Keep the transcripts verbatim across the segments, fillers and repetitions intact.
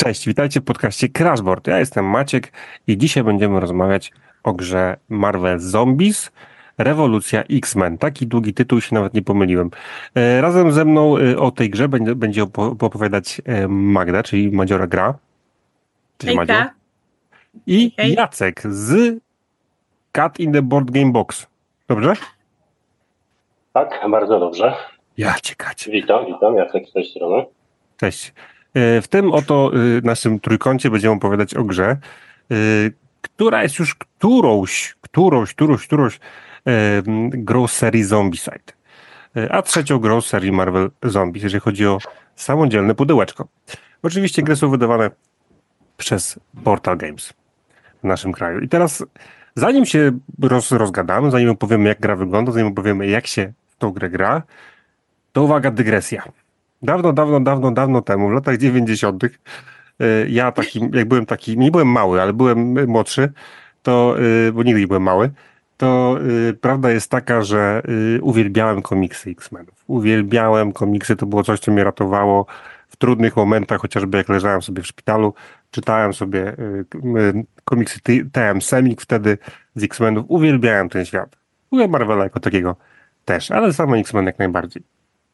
Cześć, witajcie w podcaście Crashboard. Ja jestem Maciek i dzisiaj będziemy rozmawiać o grze Marvel Zombies Rewolucja X-Men. Taki długi tytuł, się nawet nie pomyliłem. E, razem ze mną e, o tej grze będzie, będzie opo- opowiadać e, Magda, czyli Madziora Gra. Cześć Madziu. Hejka. I Hej. Jacek z Cat in the Board Game Box. Dobrze? Tak, bardzo dobrze. Ja ciekacie. Witam, witam, Jacek z tej strony. Cześć. E, W tym oto e, naszym trójkącie będziemy opowiadać o grze, e, która jest już którąś, którąś, którąś, którąś e, grą z serii Zombicide, E, a trzecią grą z serii Marvel Zombies, jeżeli chodzi o samodzielne pudełeczko. Oczywiście gry są wydawane przez Portal Games w naszym kraju. I teraz, zanim się roz, rozgadamy, zanim opowiemy, jak gra wygląda, zanim opowiemy, jak się w tą grę gra, to uwaga, dygresja. Dawno, dawno, dawno, dawno temu, w latach dziewięćdziesiątych, y, ja taki, jak byłem taki, nie byłem mały, ale byłem młodszy, to, y, bo nigdy nie byłem mały, to y, prawda jest taka, że y, uwielbiałem komiksy X-Menów. Uwielbiałem komiksy, to było coś, co mnie ratowało w trudnych momentach, chociażby jak leżałem sobie w szpitalu, czytałem sobie y, y, komiksy T M Semik wtedy z X-Menów. Uwielbiałem ten świat. Byłem Marvela jako takiego też, ale samo X-Men jak najbardziej.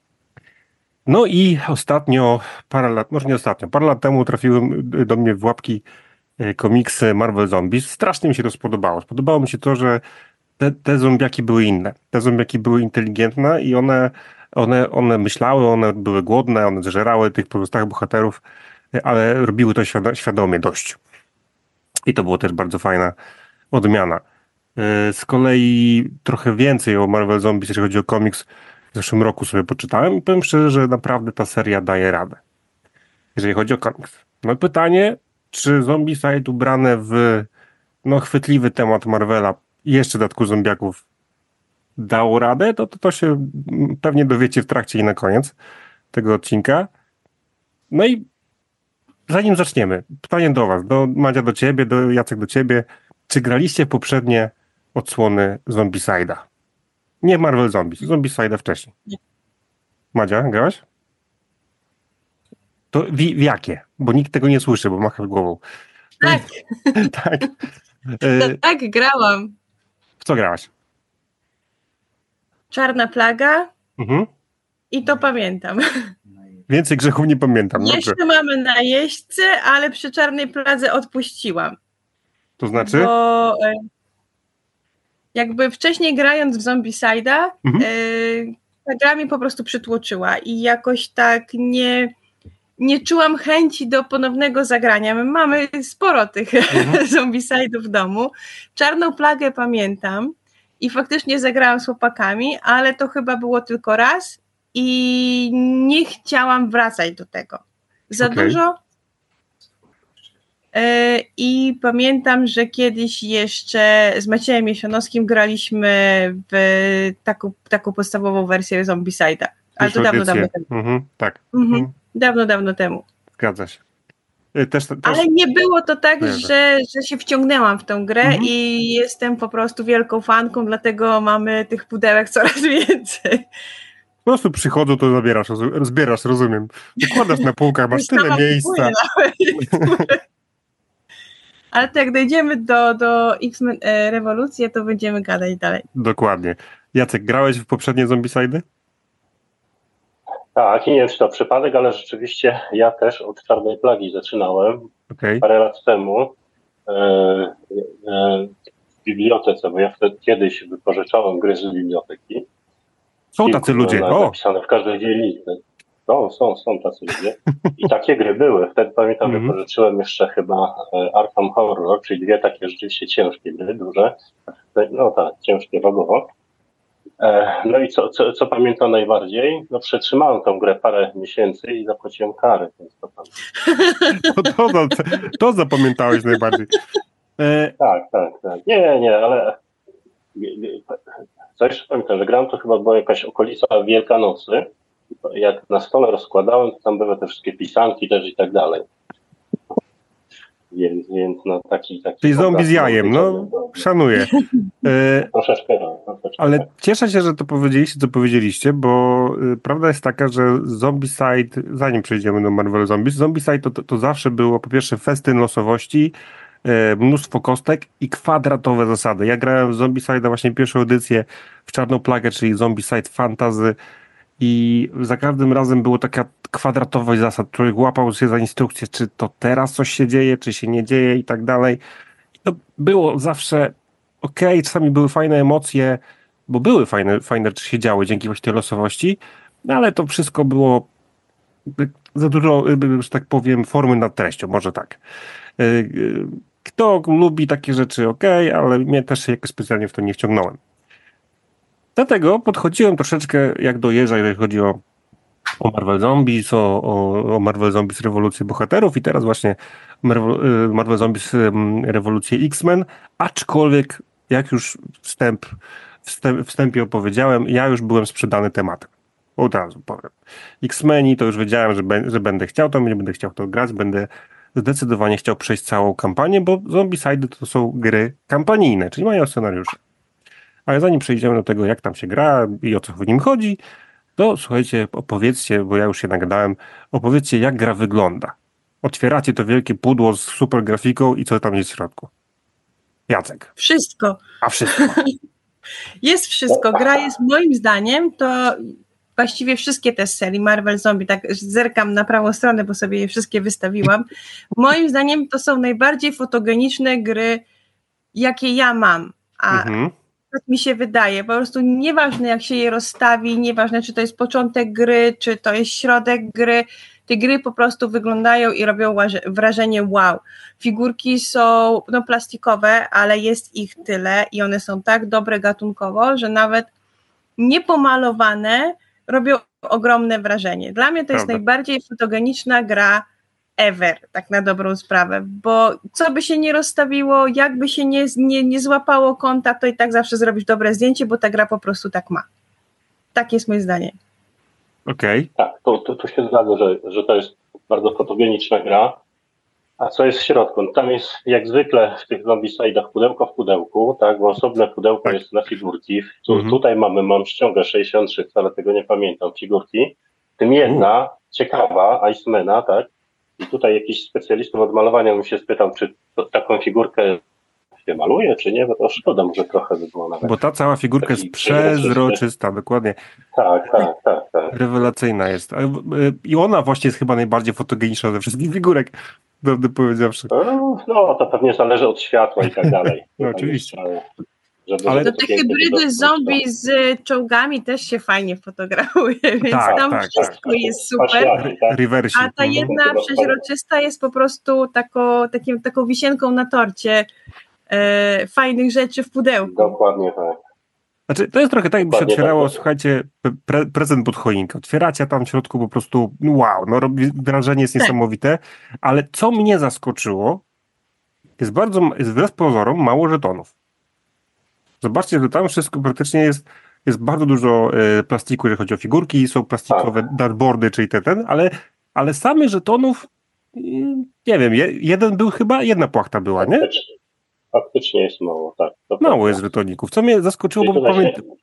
No i ostatnio, parę lat, może nie ostatnio, parę lat temu trafiły do mnie w łapki e, komiksy Marvel Zombies. Strasznie mi się to spodobało. Spodobało mi się to, że te, te zombiaki były inne. Te zombiaki były inteligentne i one, one, one myślały, one były głodne, one zżerały tych pozostałych bohaterów, e, ale robiły to świado- świadomie dość. I to było też bardzo fajna odmiana. E, Z kolei trochę więcej o Marvel Zombies, jeżeli chodzi o komiks, w zeszłym roku sobie poczytałem i powiem szczerze, że naprawdę ta seria daje radę, jeżeli chodzi o komiks. No pytanie, czy Zombicide ubrane w no, chwytliwy temat Marvela i jeszcze w dodatku zombiaków dało radę, to, to to się mm, pewnie dowiecie w trakcie i na koniec tego odcinka. No i zanim zaczniemy, pytanie do was, do Madzia do ciebie, do Jacek do ciebie. Czy graliście w poprzednie odsłony Zombicide'a? Nie Marvel Zombies, Zombicide'a wcześniej. Nie. Madzia, grałaś? To w, w jakie? Bo nikt tego nie słyszy, bo macha głową. Tak, Tak. to E, tak grałam. w co grałaś? Czarna plaga Mhm. i to pamiętam. Więcej grzechów nie pamiętam. Dobrze. Jeszcze mamy na jeźdźcy, ale przy czarnej pladze odpuściłam. To znaczy? Bo e, jakby wcześniej grając w Zombicide'a, Mhm. e, ta gra mi po prostu przytłoczyła i jakoś tak nie, nie czułam chęci do ponownego zagrania. My mamy sporo tych Mhm. Zombicide'ów w domu. Czarną plagę pamiętam i faktycznie zagrałam z chłopakami, ale to chyba było tylko raz i nie chciałam wracać do tego. Za Okej. dużo. E, I pamiętam, że kiedyś jeszcze z Maciejem Jesionowskim graliśmy w taką, taką podstawową wersję Zombicide'a. Ale Już to dawno, audycję. dawno temu. Mhm. Tak. Mhm. Mhm. Dawno, dawno temu. Zgadza się. E, Też, też... Ale nie było to tak, Kojarzę. że, że się wciągnęłam w tę grę Mhm. i jestem po prostu wielką fanką, dlatego mamy tych pudełek coraz więcej. Po prostu przychodzą, to zabierasz, rozu- zbierasz, rozumiem. Układasz na półkach, masz tyle Sama miejsca. kupuję nawet. Ale to jak dojdziemy do, do X-Men e, Rewolucji, to będziemy gadać dalej. Dokładnie. Jacek, grałeś w poprzednie Zombicide'y? Tak, i nie wiem, czy to przypadek, ale rzeczywiście ja też od Czarnej Plagi zaczynałem Okej. parę lat temu e, e, w bibliotece, bo ja wtedy kiedyś wypożyczałem gry z biblioteki. Są Kilku tacy ludzie. były O! napisane w każdej dzielnicy. Są, są, są tacy ludzie. I takie gry były. Wtedy pamiętam, Mhm. wypożyczyłem jeszcze chyba e, Arkham Horror, czyli dwie takie rzeczywiście ciężkie gry, duże. No tak, ciężkie wagowo. E, No i co, co, co pamiętam najbardziej? No przetrzymałem tę grę parę miesięcy i zapłaciłem karę. Więc to tam... To, to, to, to zapamiętałeś najbardziej. E, Tak, tak, tak. Nie, nie, ale co jeszcze pamiętam, że gram to chyba była jakaś okolica Wielkanocy. Jak na stole rozkładałem, to tam były te wszystkie pisanki też i tak dalej. Więc, więc no taki... taki Czyli zombie z jajem, no wyciągnął. szanuję. E, Troszeczkę, no, troszeczkę. Ale tak. cieszę się, że to powiedzieliście, co powiedzieliście, bo y, prawda jest taka, że Zombicide, zanim przejdziemy do Marvel Zombies, Zombicide to, to, to zawsze było po pierwsze festyn losowości, y, mnóstwo kostek i kwadratowe zasady. Ja grałem w Zombicide właśnie pierwszą edycję w Czarną Plagę, czyli Zombicide Fantasy i za każdym razem było taka kwadratowość zasad. Człowiek łapał się za instrukcję, czy to teraz coś się dzieje, czy się nie dzieje i tak dalej. I to było zawsze okej, czasami były fajne emocje, bo były fajne, fajne rzeczy się działy dzięki właśnie tej losowości, no ale to wszystko było za dużo, że tak powiem, formy nad treścią, może tak. Kto lubi takie rzeczy, okej, ale mnie też się jakoś specjalnie w to nie wciągnąłem. Dlatego podchodziłem troszeczkę jak do jeża, jeżeli chodzi o, o Marvel Zombies, o, o, o Marvel Zombies Rewolucję Bohaterów i teraz właśnie Marvel, Marvel Zombies Rewolucję X-Men, aczkolwiek jak już wstęp, wstęp, wstępie opowiedziałem, ja już byłem sprzedany tematem. Od razu powiem. X-Meni to już wiedziałem, że, be, że będę chciał to, nie będę chciał to grać, będę zdecydowanie chciał przejść całą kampanię, bo Zombicide to są gry kampanijne, czyli mają scenariusze. Ale zanim przejdziemy do tego, jak tam się gra i o co w nim chodzi, to słuchajcie, opowiedzcie, bo ja już się nagadałem, opowiedzcie, jak gra wygląda. Otwieracie to wielkie pudło z super grafiką i co tam jest w środku. Jacek. Wszystko. A wszystko. Jest wszystko. Gra jest moim zdaniem to właściwie wszystkie te serii Marvel Zombie, tak zerkam na prawą stronę, bo sobie je wszystkie wystawiłam. Moim zdaniem to są najbardziej fotogeniczne gry, jakie ja mam. A Mhm. tak mi się wydaje. Po prostu nieważne jak się je rozstawi, nieważne czy to jest początek gry, czy to jest środek gry, te gry po prostu wyglądają i robią wrażenie wow. Figurki są no, plastikowe, ale jest ich tyle i one są tak dobre gatunkowo, że nawet niepomalowane robią ogromne wrażenie. Dla mnie to jest Prawda. najbardziej fotogeniczna gra ever, tak na dobrą sprawę, bo co by się nie rozstawiło, jakby się nie, nie, nie złapało kąta, to i tak zawsze zrobisz dobre zdjęcie, bo ta gra po prostu tak ma. Tak jest moje zdanie. Okej. Tak, tu, tu, tu się zgadzam, że, że to jest bardzo fotogeniczna gra. A co jest w środku? No tam jest jak zwykle w tych Zombicide'ach pudełko w pudełku, tak, bo osobne pudełko Tak. jest na figurki. Tu, Mhm. Tutaj mamy, mam ściągę sześćdziesiąt trzy, wcale tego nie pamiętam, figurki. W tym jedna ciekawa, Icemana, tak. I tutaj jakiś specjalistą od malowania mi się spytał, czy to, taką figurkę się maluje, czy nie, bo to szkoda, może trochę by było nawet. Bo ta cała figurka jest Taki przezroczysta, dokładnie. Tak, tak, tak, tak. Rewelacyjna jest. A, y, I ona właśnie jest chyba najbardziej fotogeniczna ze wszystkich figurek, prawdę powiedziawszy. No, no, to pewnie zależy od światła i tak dalej. No, oczywiście. Żeby, Ale żeby To te pięknie hybrydy wyglądało. zombie z czołgami też się fajnie fotografuje, więc Tak, tam tak, wszystko tak. jest super. Paśniaki, tak? Reversi. A ta jedna Mhm. przeźroczysta jest po prostu taką, takim, taką wisienką na torcie e, fajnych rzeczy w pudełku. Dokładnie tak. Znaczy, to jest trochę tak, jakby się Dokładnie otwierało, tak. słuchajcie, pre, prezent pod choinkę. Otwieracie, a tam w środku po prostu wow, no robi, wrażenie jest Tak. niesamowite, ale co mnie zaskoczyło, jest bardzo, jest wbrew pozorom mało żetonów. Zobaczcie, że tam wszystko praktycznie jest, jest bardzo dużo e, plastiku, jeżeli chodzi o figurki, są plastikowe dartboardy, czyli te, ten, ale, ale samych żetonów, y, nie wiem, je, jeden był chyba, jedna płachta była, nie? Faktycznie, faktycznie jest mało, tak. To Mało prawda. jest żetoników, co mnie zaskoczyło, Czyli bo tutaj pamiętam. się-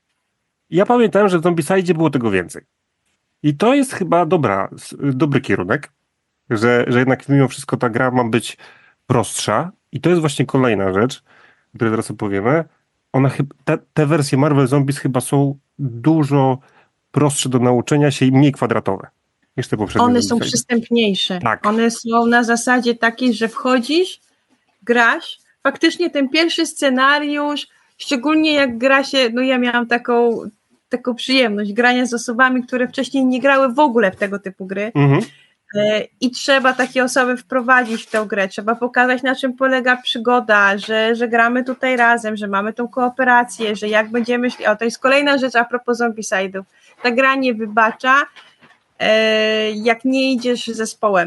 Ja pamiętałem, że w Zombicide było tego więcej. I to jest chyba dobra, s- dobry kierunek, że, że jednak mimo wszystko ta gra ma być prostsza. I to jest właśnie kolejna rzecz, o której zaraz opowiemy. One chyba, te, te wersje Marvel Zombies chyba są dużo prostsze do nauczenia się i mniej kwadratowe niż te poprzednie. One są Zombicide. przystępniejsze. Tak. One są na zasadzie takiej, że wchodzisz, grasz. Faktycznie ten pierwszy scenariusz, szczególnie jak gra się, no ja miałam taką, taką przyjemność grania z osobami, które wcześniej nie grały w ogóle w tego typu gry. Mhm. E, I trzeba takie osoby wprowadzić w tę grę, trzeba pokazać, na czym polega przygoda, że, że gramy tutaj razem, że mamy tą kooperację, że jak będziemy szli, o to jest kolejna rzecz a propos Zombicide'ów, ta gra nie wybacza, e, jak nie idziesz zespołem,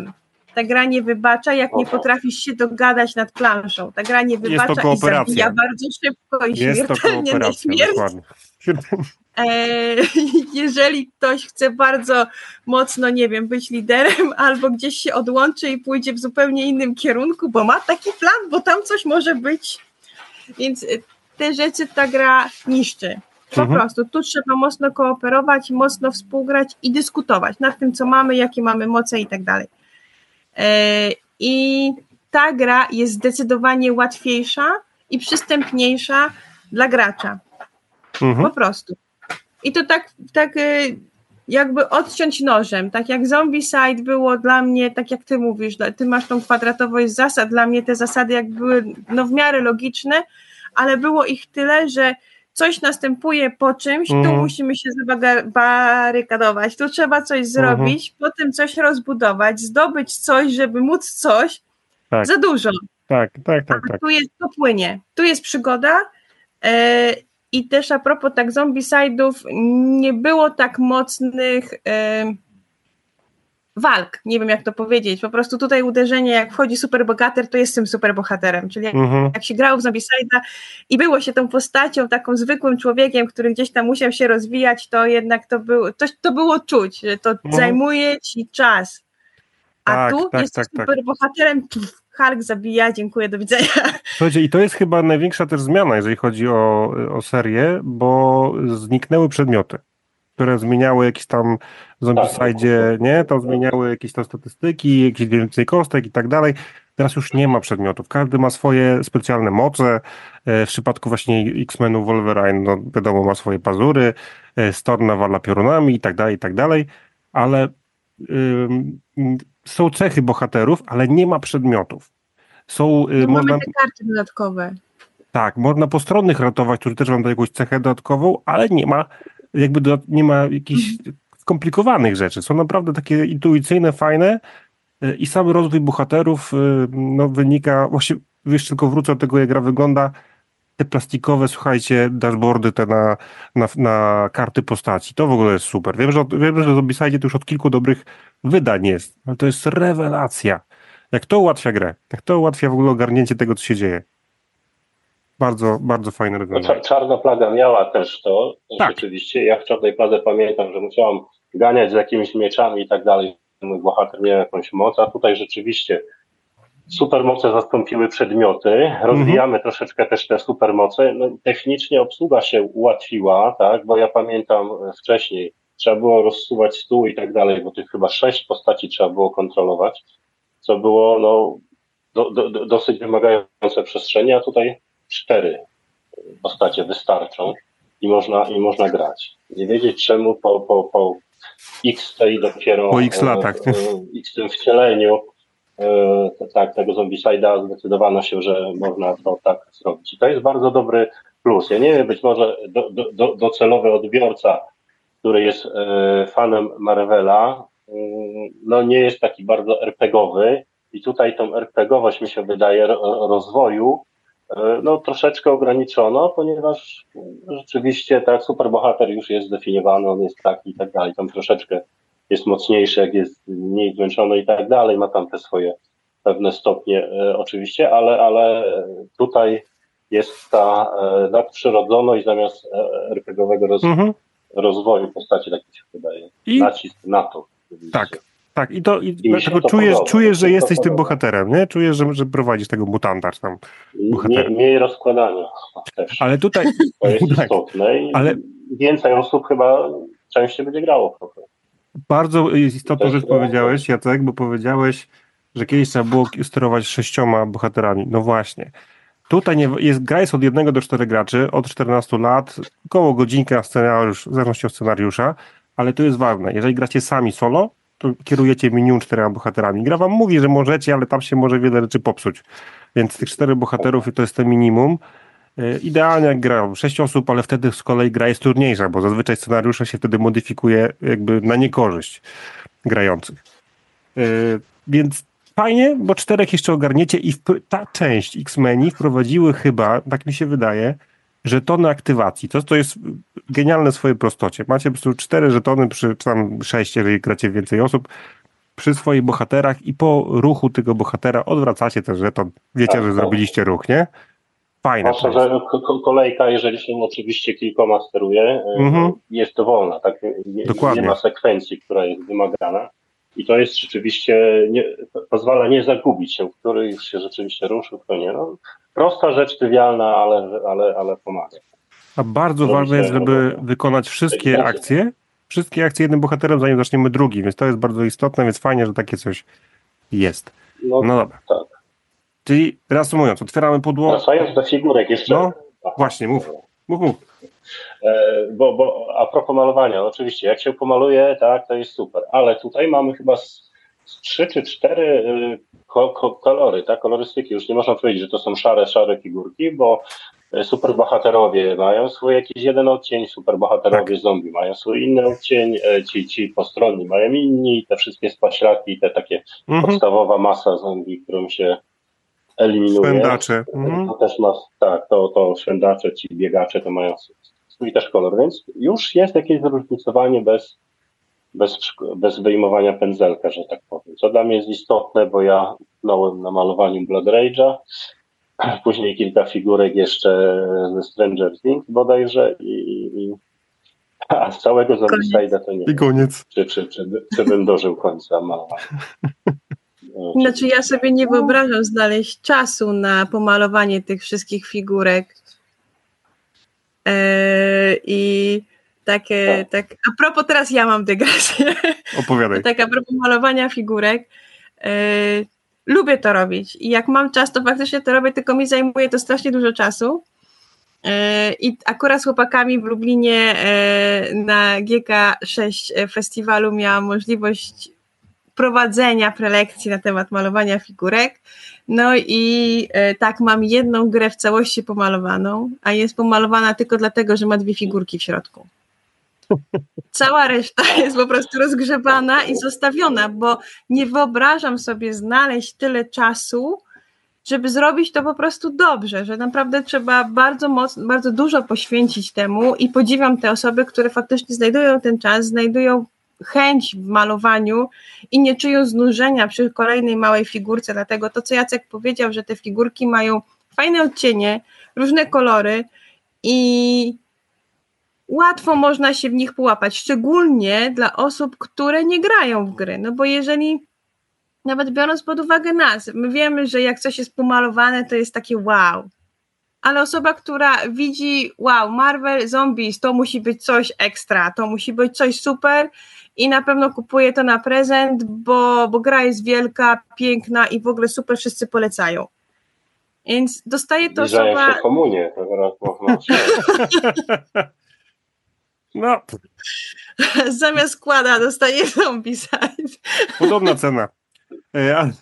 Ta gra nie wybacza, jak nie Oho. potrafisz się dogadać nad planszą. Ta gra nie Jest to wybacza i kooperacja. zabija bardzo szybko i Jest to śmiertelnie na kooperacja, śmierć. dokładnie. E, jeżeli ktoś chce bardzo mocno, nie wiem, być liderem albo gdzieś się odłączy i pójdzie w zupełnie innym kierunku, bo ma taki plan, bo tam coś może być. Więc te rzeczy ta gra niszczy. Po Mhm. prostu. Tu trzeba mocno kooperować, mocno współgrać i dyskutować nad tym, co mamy, jakie mamy moce i tak dalej. E, I ta gra jest zdecydowanie łatwiejsza i przystępniejsza dla gracza. Mhm. Po prostu. I to tak, tak y, jakby odciąć nożem. Tak jak Zombicide było dla mnie, tak jak ty mówisz, ty masz tą kwadratowość zasad, dla mnie te zasady jak były no, w miarę logiczne, ale było ich tyle, że coś następuje po czymś, Mhm. tu musimy się zabarykadować, tu trzeba coś zrobić, potem coś rozbudować, zdobyć coś, żeby móc coś. Tak. Za dużo. Tak, tak, tak, A tak. tu jest, to płynie. Tu jest przygoda. E, I też a propos tak zombicide'ów, nie było tak mocnych e, walk. Nie wiem jak to powiedzieć. Po prostu tutaj uderzenie, jak wchodzi superbohater, to jest tym superbohaterem. Czyli jak, Mhm. jak się grało w zombicide'a i było się tą postacią, taką zwykłym człowiekiem, który gdzieś tam musiał się rozwijać, to jednak to, był, to, to było czuć, że to Mhm. zajmuje ci czas. A Tak, tu tak, jest tak, tak. superbohaterem, pff, Hulk zabija, dziękuję, do widzenia. Słuchajcie, i to jest chyba największa też zmiana, jeżeli chodzi o, o serię, bo zniknęły przedmioty, które zmieniały jakieś tam w Zombicide'zie, nie? To zmieniały jakieś tam statystyki, jakieś więcej kostek i tak dalej. Teraz już nie ma przedmiotów. Każdy ma swoje specjalne moce. E, W przypadku właśnie X-Menów Wolverine, no wiadomo, ma swoje pazury, e, Storm nawala piorunami i tak dalej, i tak dalej, ale ym, są cechy bohaterów, ale nie ma przedmiotów. Są, y, No można, mamy te karty dodatkowe. tak, można postronnych ratować, którzy też mają jakąś cechę dodatkową, ale nie ma jakby do, nie ma jakichś skomplikowanych rzeczy. Są naprawdę takie intuicyjne, fajne y, i sam rozwój bohaterów y, no, wynika, właśnie wiesz, tylko wrócę do tego, jak gra wygląda, te plastikowe, słuchajcie, dashboardy te na, na, na karty postaci, to w ogóle jest super. Wiem, że, od- wiem, że w Zombicide to już od kilku dobrych wydań jest, ale to jest rewelacja. Jak to ułatwia grę, jak to ułatwia w ogóle ogarnięcie tego, co się dzieje. Bardzo, bardzo fajne No, rozwiązanie. cza- czarna plaga miała też to, Tak. rzeczywiście. Ja w czarnej pladze pamiętam, że musiałam ganiać z jakimiś mieczami i tak dalej. Mój bohater miał jakąś moc, a tutaj rzeczywiście supermoce zastąpiły przedmioty. Rozwijamy troszeczkę też te supermoce. No, technicznie obsługa się ułatwiła, tak, bo ja pamiętam wcześniej trzeba było rozsuwać stół i tak dalej, bo tych chyba sześć postaci trzeba było kontrolować, co było no, do, do, do, dosyć wymagające przestrzeni, a tutaj cztery postacie wystarczą i można, i można grać. Nie wiedzieć czemu po, po, po X tej dopiero Po X latach. e, e, X tym wcieleniu e, tak, tego Zombicide'a zdecydowano się, że można to tak zrobić. I to jest bardzo dobry plus. Ja nie wiem, być może do, do, do, docelowy odbiorca, który jest e, fanem Marvela, e, no nie jest taki bardzo er pe gie owy i tutaj tą er pe gie owość mi się wydaje ro, rozwoju no troszeczkę ograniczono, ponieważ rzeczywiście tak superbohater już jest zdefiniowany, on jest taki i tak dalej, tam troszeczkę jest mocniejszy, jak jest mniej zmęczony i tak dalej, ma tam te swoje pewne stopnie e, oczywiście, ale, ale tutaj jest ta e, nadprzyrodzoność zamiast e, er pe gie owego roz, Mhm. rozwoju postaci, tak mi się wydaje. I- Nacisk na to. Oczywiście. Tak. Tak, i to i mi się dlatego to czujesz, podoba, czujesz, mi że się to jesteś tym podoba. bohaterem, nie? Czujesz, że, że prowadzisz tego mutanta czy tam. Mniej, bohatera. mniej rozkładania też. Ale tutaj, To jest tak, istotne i ale- więcej osób chyba częściej będzie grało. trochę. bardzo jest istotną To rzecz jest powiedziałeś, Jacek, bo powiedziałeś, że kiedyś trzeba było sterować sześcioma bohaterami. No właśnie. Tutaj nie, jest, gra jest od jednego do czterech graczy, od czternastu lat, około godzinka na scenariusz, w zależności od scenariusza, ale to jest ważne. Jeżeli gracie sami solo, to kierujecie minimum czterema bohaterami. Gra wam mówi, że możecie, ale tam się może wiele rzeczy popsuć. Więc tych czterech bohaterów to jest to minimum. Yy, Idealnie jak gra sześć osób, ale wtedy z kolei gra jest trudniejsza, bo zazwyczaj scenariusze się wtedy modyfikuje jakby na niekorzyść grających. Yy, Więc fajnie, bo czterech jeszcze ogarniecie i wp- ta część X-Meni wprowadziły chyba, tak mi się wydaje, żetony aktywacji. To, to jest genialne w swojej prostocie. Macie po prostu cztery żetony, przy, czy tam sześć, jeżeli gracie więcej osób, przy swoich bohaterach i po ruchu tego bohatera odwracacie ten żeton. Wiecie, Tak, że tak. zrobiliście ruch, nie? Fajne. Zwłaszcza, to jest. że ko- kolejka, jeżeli się oczywiście kilkoma steruje, Mhm. jest dowolna, tak? Nie, Dokładnie. nie ma sekwencji, która jest wymagana. I to jest rzeczywiście, nie, pozwala nie zagubić się, który już się rzeczywiście ruszył, kto nie. No, prosta rzecz, trywialna, ale, ale, ale pomaga. A bardzo Robi ważne jest, się żeby robotę. wykonać wszystkie Tak, akcje, wszystkie akcje jednym bohaterem, zanim zaczniemy drugi, więc to jest bardzo istotne, więc fajnie, że takie coś jest. No, No dobra. tak. Czyli reasumując, otwieramy pudło. Wracając do figurek jeszcze. No, Aha, właśnie, mów. dobra. Mów, mów. E, bo, bo a propos malowania, no oczywiście, jak się pomaluje, tak, to jest super, ale tutaj mamy chyba z, z trzy czy cztery y, ko, ko, kolory, tak, kolorystyki. Już nie można powiedzieć, że to są szare, szare figurki, bo y, superbohaterowie mają swój jakiś jeden odcień, superbohaterowie Tak. zombie mają swój inny odcień, y, ci, ci postronni mają inni, te wszystkie spaślaki, te takie Mhm. podstawowa masa zombie, którą się eliminuje. Szwendacze. Mhm. To też ma, tak, to, to szwendacze, ci biegacze to mają swój też kolor, więc już jest jakieś zróżnicowanie bez, bez, bez wyjmowania pędzelka, że tak powiem. Co dla mnie jest istotne, bo ja utknąłem na malowaniu Blood Rage'a, później kilka figurek jeszcze ze Stranger Things bodajże i, i a z całego Zombieside'a to nie I wiem, koniec. czy, czy, czy, czy bym dożył końca malowania. Znaczy ja sobie nie wyobrażam znaleźć czasu na pomalowanie tych wszystkich figurek. Eee, I takie, tak, a propos, teraz ja mam dygresję. Opowiadaj. Tak, a propos malowania figurek. Eee, lubię to robić i jak mam czas, to faktycznie to robię, tylko mi zajmuje to strasznie dużo czasu. Eee, I akurat z chłopakami w Lublinie eee, na G K sześć festiwalu miałam możliwość prowadzenia prelekcji na temat malowania figurek. No i e, tak, mam jedną grę w całości pomalowaną, a jest pomalowana tylko dlatego, że ma dwie figurki w środku. Cała reszta jest po prostu rozgrzebana i zostawiona, bo nie wyobrażam sobie znaleźć tyle czasu, żeby zrobić to po prostu dobrze, że naprawdę trzeba bardzo mocno, bardzo dużo poświęcić temu i podziwiam te osoby, które faktycznie znajdują ten czas, znajdują chęć w malowaniu i nie czują znużenia przy kolejnej małej figurce, dlatego to, co Jacek powiedział, że te figurki mają fajne odcienie, różne kolory i łatwo można się w nich połapać, szczególnie dla osób, które nie grają w gry, no bo jeżeli, nawet biorąc pod uwagę nas, my wiemy, że jak coś jest pomalowane, to jest takie wow, ale osoba, która widzi wow, Marvel Zombies, to musi być coś ekstra, to musi być coś super i na pewno kupuje to na prezent, bo, bo gra jest wielka, piękna i w ogóle super, wszyscy polecają. Więc dostaje to Zbliżają osoba... się komunie, to teraz można... No, Zamiast składa dostaje Zombicide. podobna cena. E, a,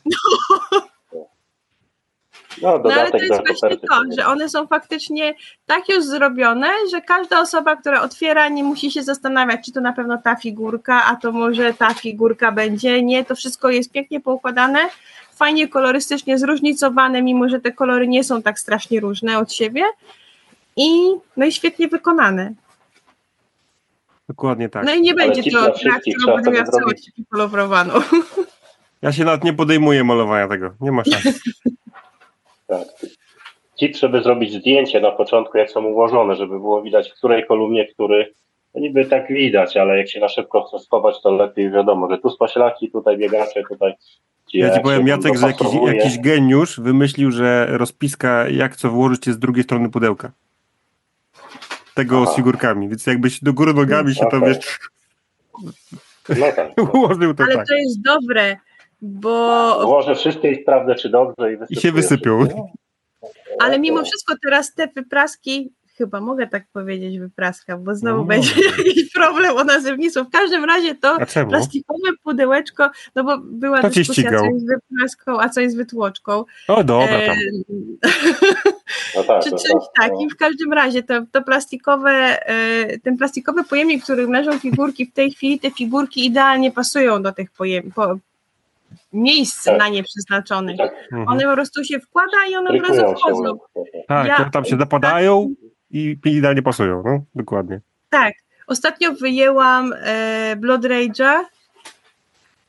No, No ale to dodatek jest do właśnie koperty. to, że one są faktycznie tak już zrobione, że każda osoba, która otwiera, nie musi się zastanawiać, czy to na pewno ta figurka, a to może ta figurka będzie. Nie, to wszystko jest pięknie poukładane, fajnie kolorystycznie zróżnicowane, mimo że te kolory nie są tak strasznie różne od siebie i no i świetnie wykonane. dokładnie tak. No i nie Ale będzie tip to dla gra, wszystkich, którą trzeba będę miała w sobie zrobić. całości kolorowaną. Ja się nawet nie podejmuję malowania tego. Nie ma szans. Tak. Tip, żeby zrobić zdjęcie na początku, jak są ułożone, żeby było widać, w której kolumnie, który, no niby tak widać, ale jak się na szybko chce schować, to lepiej wiadomo, że tu spaślaki, tutaj biegacze, tutaj... Ja ci powiem, się Jacek, że jakiś, dopasowuje. jakiś geniusz wymyślił, że rozpiska, jak co włożyć, jest z drugiej strony pudełka. Tego Aha. z figurkami, więc jakbyś do góry nogami się to, Okej. wiesz, No tak. No. ułożył to Ale tak. to jest dobre, bo Włożę wszystkie i sprawdzę, czy dobrze i wysypuję. I się wysypią. wszystkie. ale mimo wszystko teraz te wypraski, chyba mogę tak powiedzieć wypraska, bo znowu No, będzie no. jakiś problem o nazewnictwo. W każdym razie to A czemu? plastikowe pudełeczko, no bo była Kto cię dyskusja, ścigał? co jest wypraską, a co jest wytłoczką. O, dobra tam. E, No tak, czy no czymś tak, takim. W każdym razie to, to plastikowe, e, ten plastikowy pojemnik, w którym leżą figurki, w tej chwili te figurki idealnie pasują do tych pojem, po, miejsc Tak. na nie przeznaczonych. Tak. Mhm. One po prostu się wkłada i one od razu Trykują się. wchodzą. no. Tak, ja- one tam się zapadają i idealnie pasują, no, dokładnie. Tak. Ostatnio wyjęłam e, Blood Rage'a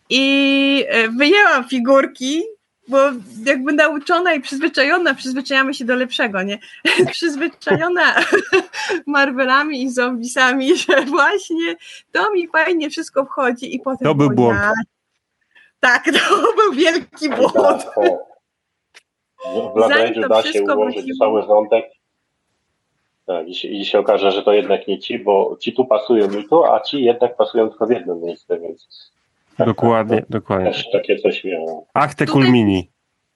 i wyjęłam figurki, bo jakby nauczona i przyzwyczajona, przyzwyczajamy się do lepszego, nie? Przyzwyczajona Marvelami i zombisami, że właśnie to mi fajnie wszystko wchodzi i potem... To był błąd. Ja... Tak, to był wielki błąd. W Blood Rage'u da się ułożyć wróciło... cały wątek tak, i, się, i się okaże, że to jednak nie ci, bo ci tu pasują mi tu, a ci jednak pasują tylko w jedno miejsce, więc... Tak, dokładnie, tak, dokładnie. Też takie coś miało. Ach, te kulmini.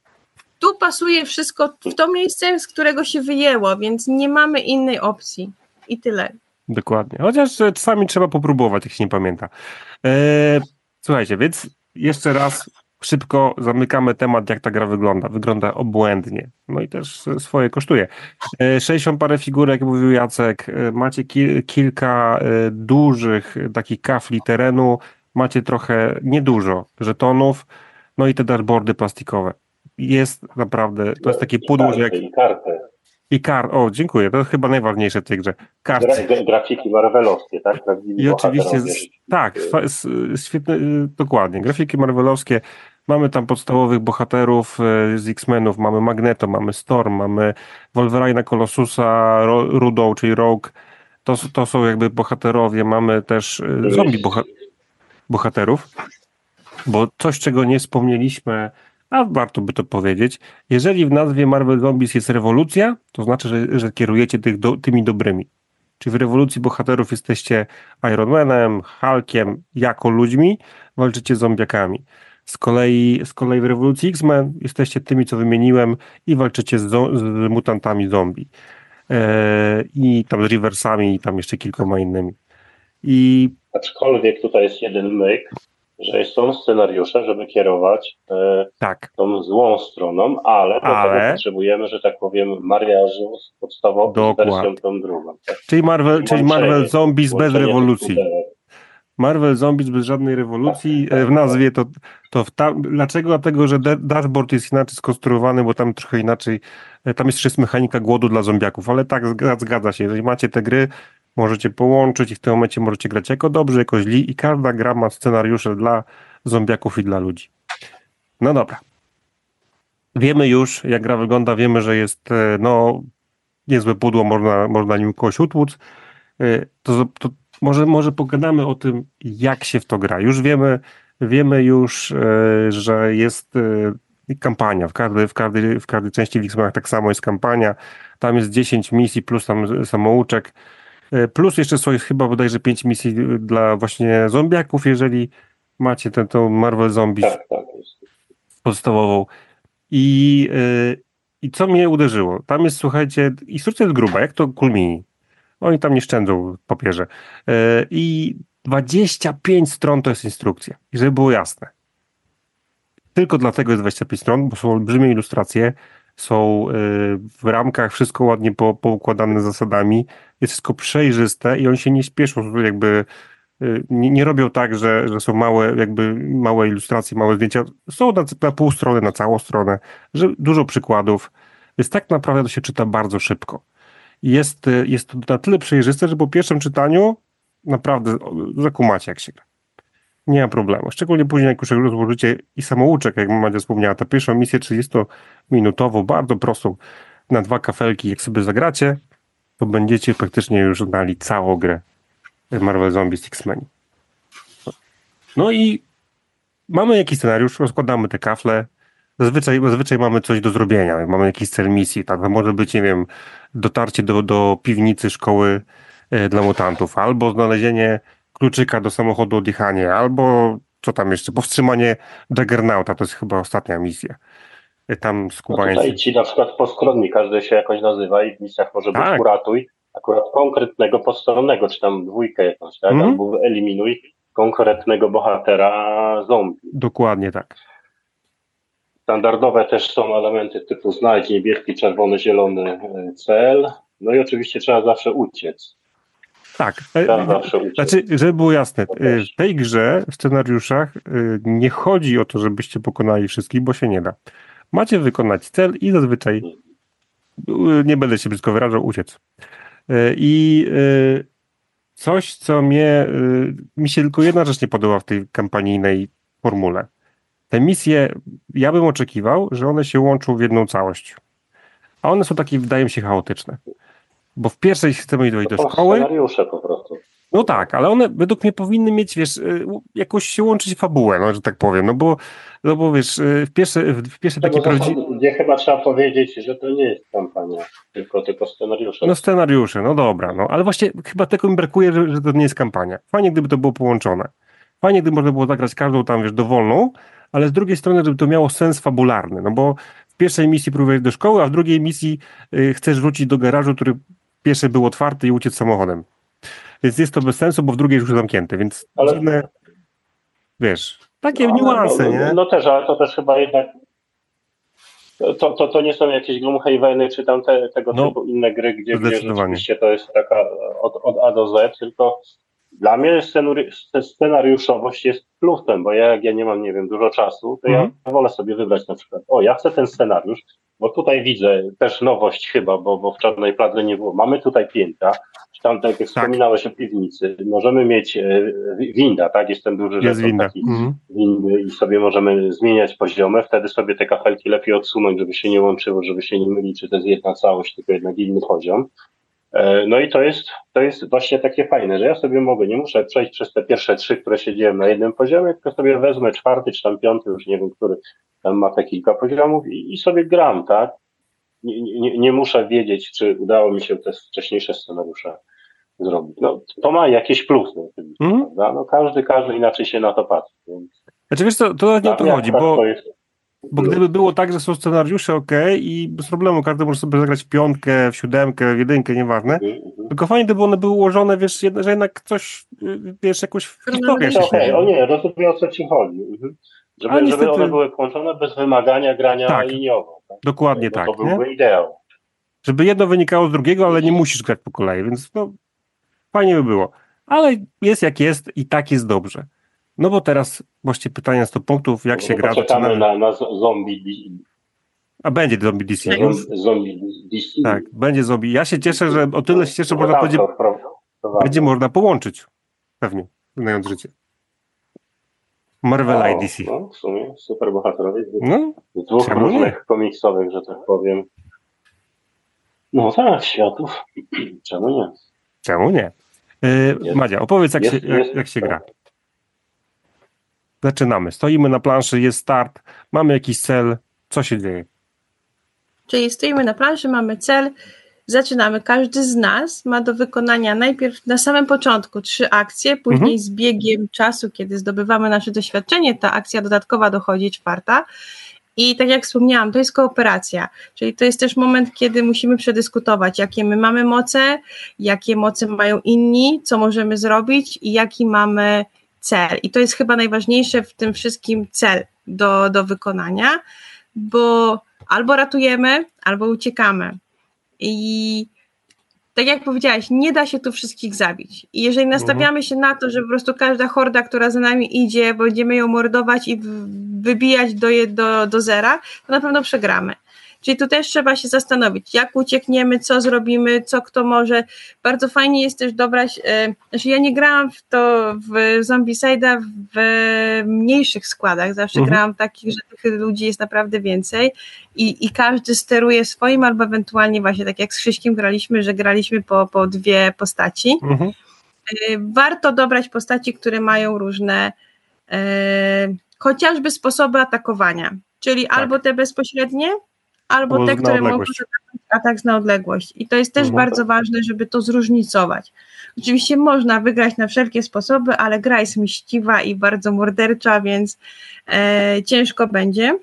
Tu pasuje wszystko w to miejsce, z którego się wyjęło, więc nie mamy innej opcji. I tyle. Dokładnie. Chociaż czasami trzeba popróbować, jak się nie pamięta. Eee, słuchajcie, więc jeszcze raz szybko zamykamy temat, jak ta gra wygląda. Wygląda obłędnie. No i też swoje kosztuje. Eee, sześćdziesiąt parę figurek, jak mówił Jacek. Eee, macie ki- kilka e, dużych takich kafli terenu. Macie trochę, niedużo żetonów. No i te dashboardy plastikowe. Jest naprawdę, to jest takie pudło, że jak... I karty. I kar, o dziękuję, to chyba najważniejsze w tej grze. Karty. Gra, grafiki marvelowskie, tak? Prawdziwi I oczywiście, z, tak, świetne, dokładnie, grafiki marvelowskie. Mamy tam podstawowych bohaterów z X-Menów, mamy Magneto, mamy Storm, mamy Wolverina, Colossusa, Rudą, czyli Rogue. To, to są jakby bohaterowie, mamy też zombie boha- bohaterów, bo coś, czego nie wspomnieliśmy, a warto by to powiedzieć, jeżeli w nazwie Marvel Zombies jest rewolucja, to znaczy, że, że kierujecie tych do, tymi dobrymi. Czyli w rewolucji bohaterów jesteście Iron Manem, Hulkiem, jako ludźmi, walczycie z zombiakami. Z kolei, z kolei w rewolucji X-Men jesteście tymi, co wymieniłem i walczycie z, z mutantami zombie. Eee, I tam z Riversami i tam jeszcze kilkoma innymi. I... Aczkolwiek tutaj jest jeden myk, że są scenariusze, żeby kierować e, tak. tą złą stroną, ale do ale... tego potrzebujemy, że tak powiem, mariażu z podstawową wersją tą drugą. Tak? Czyli Marvel, czyli Marvel Zombies bez rewolucji. Marvel Zombies bez żadnej rewolucji. Tak, tak, w nazwie to, to w ta... Dlaczego? Dlatego, że dashboard jest inaczej skonstruowany, bo tam trochę inaczej, tam jest jeszcze mechanika głodu dla zombiaków, ale tak zgadza się. Jeżeli macie te gry, możecie połączyć i w tym momencie możecie grać jako dobrzy, jako źli i każda gra ma scenariusze dla zombiaków i dla ludzi. No dobra. Wiemy już, jak gra wygląda, wiemy, że jest no niezłe pudło, można, można nim kogoś utłuc. To, to może, może pogadamy o tym, jak się w to gra. Już wiemy, wiemy już, że jest kampania. W każdej, w każdej, w każdej części w X-Menach tak samo jest kampania. Tam jest dziesięć misji plus tam samouczek. Plus jeszcze są chyba bodajże pięć misji dla właśnie zombiaków, jeżeli macie tę, tę Marvel Zombies tak, tak, podstawową. I, yy, I co mnie uderzyło? Tam jest, słuchajcie, instrukcja jest gruba, jak to Kulmini. Oni tam nie szczędzą w papierze. Yy, I dwadzieścia pięć stron to jest instrukcja. I żeby było jasne. Tylko dlatego jest dwadzieścia pięć stron, bo są olbrzymie ilustracje, są w ramkach wszystko ładnie po, poukładane zasadami, jest wszystko przejrzyste i oni się nie śpieszą, jakby nie, nie robią tak, że, że są małe, jakby małe ilustracje, małe zdjęcia. Są na, na pół strony, na całą stronę, że dużo przykładów. Więc tak naprawdę to się czyta bardzo szybko. Jest, jest to na tyle przejrzyste, że po pierwszym czytaniu naprawdę zakumacie, jak się gra. Nie ma problemu. Szczególnie później, jak już rozłożycie i samouczek, jak Madzia wspomniała, tę pierwszą misję trzydziestominutową, bardzo prostą, na dwa kafelki, jak sobie zagracie, to będziecie praktycznie już znali całą grę Marvel Zombies X-Men. No i mamy jakiś scenariusz, rozkładamy te kafle, zazwyczaj, zazwyczaj mamy coś do zrobienia, mamy jakiś cel misji, tak, to może być, nie wiem, dotarcie do, do piwnicy szkoły e, dla mutantów, albo znalezienie kluczyka do samochodu, odjechanie, albo co tam jeszcze, powstrzymanie Juggernauta, to jest chyba ostatnia misja. Tam skubanie... No tutaj ci na przykład postronni, każdy się jakoś nazywa i w misjach może tak. być uratuj akurat konkretnego postronnego, czy tam dwójkę jakąś, tak? Mm. Albo eliminuj konkretnego bohatera zombie. Dokładnie tak. Standardowe też są elementy typu znajdź niebieski, czerwony, zielony cel. No i oczywiście trzeba zawsze uciec. Tak. Trzeba zawsze uciec. Znaczy, żeby było jasne, w tej grze, w scenariuszach nie chodzi o to, żebyście pokonali wszystkich, bo się nie da. Macie wykonać cel i zazwyczaj, nie będę się brzydko wyrażał, uciec. I coś, co mnie, mi się tylko jedna rzecz nie podoba w tej kampanijnej formule. Te misje, ja bym oczekiwał, że one się łączą w jedną całość. A one są takie, wydają się, chaotyczne. Bo w pierwszej chcemy iść do To są szkoły. scenariusze po prostu. No tak, ale one według mnie powinny mieć, wiesz, jakoś się łączyć fabułę, no, że tak powiem, no bo, no bo wiesz, w pierwsze, w pierwsze takie prawdziwe... Gdzie chyba trzeba powiedzieć, że to nie jest kampania, tylko, tylko scenariusze. No scenariusze, no dobra, no, ale właśnie chyba tego mi brakuje, że, że to nie jest kampania. Fajnie, gdyby to było połączone. Fajnie, gdyby można było zagrać każdą tam, wiesz, dowolną, ale z drugiej strony, żeby to miało sens fabularny, no bo w pierwszej misji próbujesz do szkoły, a w drugiej misji y, chcesz wrócić do garażu, który pierwszy był otwarty i uciec samochodem. Więc jest to bez sensu, bo w drugiej już zamknięty, więc ale... dziwne, wiesz, takie no, niuanse, no, nie? No też, ale to też chyba jednak to, to, to nie są jakieś Gloomhaveny czy tam te, tego no, typu inne gry, gdzie, gdzie rzeczywiście to jest taka od, od A do Z, tylko dla mnie scenariuszowość jest plusem, bo ja, jak ja nie mam, nie wiem, dużo czasu, to mm. ja wolę sobie wybrać na przykład, o, ja chcę ten scenariusz, bo tutaj widzę też nowość chyba, bo, bo w Czarnej Pladze nie było. Mamy tutaj piętra, czy tam, tak jak wspominałeś o piwnicy, możemy mieć e, winda, tak? Jest ten duży jest winda. taki mm. windy i sobie możemy zmieniać poziomy, wtedy sobie te kafelki lepiej odsunąć, żeby się nie łączyło, żeby się nie mylić, czy to jest jedna całość, tylko jednak inny poziom. No i to jest, to jest właśnie takie fajne, że ja sobie mogę, nie muszę przejść przez te pierwsze trzy, które siedziałem na jednym poziomie, tylko sobie wezmę czwarty, czy tam piąty, już nie wiem, który tam ma te kilka poziomów i, i sobie gram, tak? Nie, nie, nie muszę wiedzieć, czy udało mi się te wcześniejsze scenariusze zrobić. No, to ma jakieś plusy oczywiście, mm. prawda? No każdy, każdy inaczej się na to patrzy. Więc... Znaczy wiesz co, to nie o to chodzi, tak, bo... To jest... Bo gdyby było tak, że są scenariusze ok i bez problemu każdy może sobie zagrać w piątkę, w siódemkę, w jedynkę, nieważne, mm-hmm. tylko fajnie gdyby one były ułożone, wiesz, jedno, że jednak coś, wiesz, jakąś historię się Okej, okay. O nie, rozumiem, o co ci chodzi. Mhm. Żeby, niestety... żeby one były połączone bez wymagania grania tak. liniowo. Tak? Dokładnie no, tak. To byłby ideał. Żeby jedno wynikało z drugiego, ale nie musisz grać po kolei, więc no, fajnie by było. Ale jest jak jest i tak jest dobrze. No bo teraz właściwie pytanie sto punktów, jak no się gra. Czekamy na, na zombie. A będzie zombie D C. Zombie D C. Tak, będzie zombie. Ja się cieszę, że o tyle się cieszę, że można będzie, będzie można połączyć. Pewnie, znając życie. Marvela i D C. No, w sumie super bohaterowie. No, z dwóch różnych nie? komiksowych, że tak powiem. No tak, światów. Czemu nie? Czemu nie? Yy, Madzia, opowiedz, jak, jest, się, jest, jak, jak się tak. gra. Zaczynamy. Stoimy na planszy, jest start, mamy jakiś cel. Co się dzieje? Czyli stoimy na planszy, mamy cel, zaczynamy. Każdy z nas ma do wykonania najpierw na samym początku trzy akcje, później mhm. z biegiem czasu, kiedy zdobywamy nasze doświadczenie, ta akcja dodatkowa dochodzi, czwarta. I tak jak wspomniałam, to jest kooperacja, czyli to jest też moment, kiedy musimy przedyskutować, jakie my mamy moce, jakie moce mają inni, co możemy zrobić i jaki mamy cel. I to jest chyba najważniejsze w tym wszystkim cel do, do wykonania, bo albo ratujemy, albo uciekamy. I tak jak powiedziałaś, nie da się tu wszystkich zabić. I jeżeli nastawiamy się na to, że po prostu każda horda, która za nami idzie, będziemy ją mordować i wybijać do, do, do zera, to na pewno przegramy. Czyli tu też trzeba się zastanowić, jak uciekniemy, co zrobimy, co kto może. Bardzo fajnie jest też dobrać, yy, znaczy ja nie grałam w to w Zombicide'a w mniejszych składach, zawsze mhm. grałam takich, że tych ludzi jest naprawdę więcej i, i każdy steruje swoim, albo ewentualnie właśnie tak jak z Krzyśkiem graliśmy, że graliśmy po, po dwie postaci. Mhm. Yy, warto dobrać postaci, które mają różne yy, chociażby sposoby atakowania, czyli tak. albo te bezpośrednie, albo albo te, które mogą atak na odległość. I to jest też mhm. bardzo ważne, żeby to zróżnicować. Oczywiście można wygrać na wszelkie sposoby, ale gra jest mściwa i bardzo mordercza, więc e, ciężko będzie.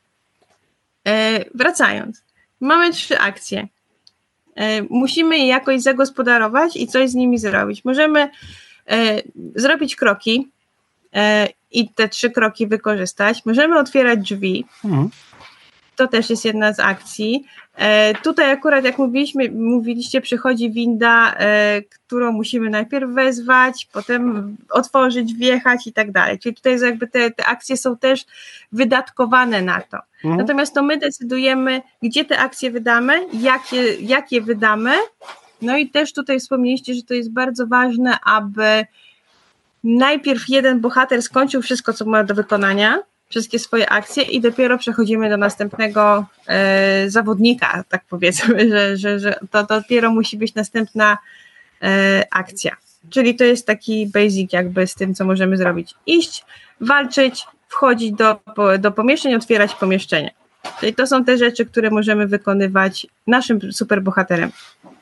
E, wracając. Mamy trzy akcje. E, musimy je jakoś zagospodarować i coś z nimi zrobić. Możemy e, zrobić kroki e, i te trzy kroki wykorzystać. Możemy otwierać drzwi. Mhm. To też jest jedna z akcji. E, tutaj akurat, jak mówiliśmy, mówiliście, przychodzi winda, e, którą musimy najpierw wezwać, potem otworzyć, wjechać i tak dalej. Czyli tutaj jakby te, te akcje są też wydatkowane na to. Mhm. Natomiast to my decydujemy, gdzie te akcje wydamy, jakie, jakie wydamy. No i też tutaj wspomnieliście, że to jest bardzo ważne, aby najpierw jeden bohater skończył wszystko, co ma do wykonania, wszystkie swoje akcje i dopiero przechodzimy do następnego e, zawodnika, tak powiedzmy, że, że, że to dopiero musi być następna e, akcja. Czyli to jest taki basic jakby z tym, co możemy zrobić. Iść, walczyć, wchodzić do, do pomieszczeń, otwierać pomieszczenia. Czyli to są te rzeczy, które możemy wykonywać naszym superbohaterem.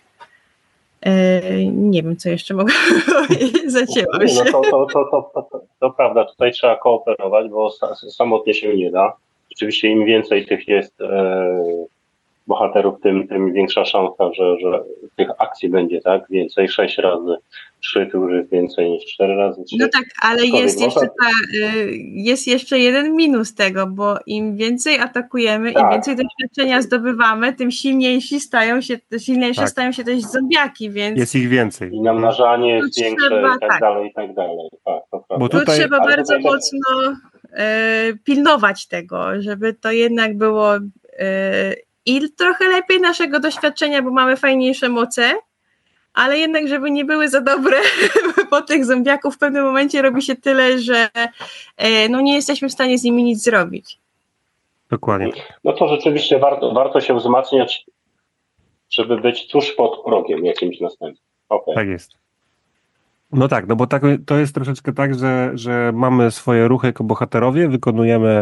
Eee, nie wiem, co jeszcze mogę powiedzieć, zacięłam się. No to, to, to, to, to, to, to prawda, tutaj trzeba kooperować, bo samotnie się nie da. Rzeczywiście im więcej tych jest e, bohaterów, tym, tym większa szansa, że, że tych akcji będzie tak więcej, sześć razy trzy, to już jest więcej niż cztery razy trzy. No tak, ale jest jeszcze, ta, jest jeszcze jeden minus tego, bo im więcej atakujemy, tak. im więcej doświadczenia zdobywamy, tym silniejsi stają się, silniejsze tak. stają się też zombiaki, więc... Jest ich więcej. I namnażanie jest większe trzeba, i tak, tak dalej, i tak dalej. Tak, to bo tutaj, tu trzeba bardzo tutaj mocno e, pilnować tego, żeby to jednak było e, i trochę lepiej naszego doświadczenia, bo mamy fajniejsze moce, ale jednak, żeby nie były za dobre, bo tych zombiaków w pewnym momencie robi się tyle, że no nie jesteśmy w stanie z nimi nic zrobić. Dokładnie. No to rzeczywiście warto, warto się wzmacniać, żeby być tuż pod progiem jakimś następnym. Okay. Tak jest. No tak, no bo tak, to jest troszeczkę tak, że, że mamy swoje ruchy jako bohaterowie, wykonujemy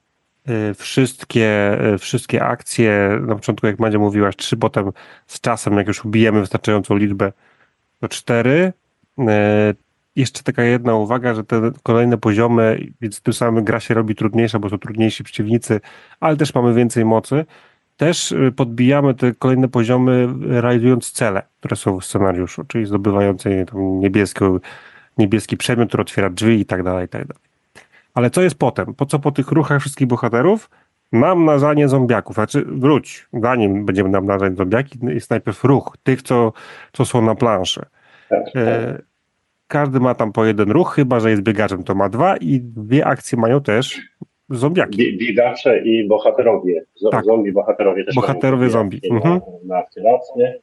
wszystkie, wszystkie akcje, na początku jak Madzia mówiłaś, trzy, potem z czasem, jak już ubijemy wystarczającą liczbę, to cztery. Jeszcze taka jedna uwaga, że te kolejne poziomy, więc tym samym gra się robi trudniejsza, bo są trudniejsi przeciwnicy, ale też mamy więcej mocy. Też podbijamy te kolejne poziomy, realizując cele, które są w scenariuszu, czyli zdobywając tam niebieski, niebieski przedmiot, który otwiera drzwi i tak dalej, i tak dalej. Ale co jest potem? Po co po tych ruchach wszystkich bohaterów? Namnażanie zombiaków. Znaczy, wróć, zanim będziemy namnażać zombiaki, jest najpierw ruch tych, co, co są na planszy. E, każdy ma tam po jeden ruch, chyba że jest biegaczem, to ma dwa i dwie akcje mają też zombiaki. Biegacze i bohaterowie. Z, tak. Zombie bohaterowie też bohaterowie mają zombie. Na, mhm. na aktywację.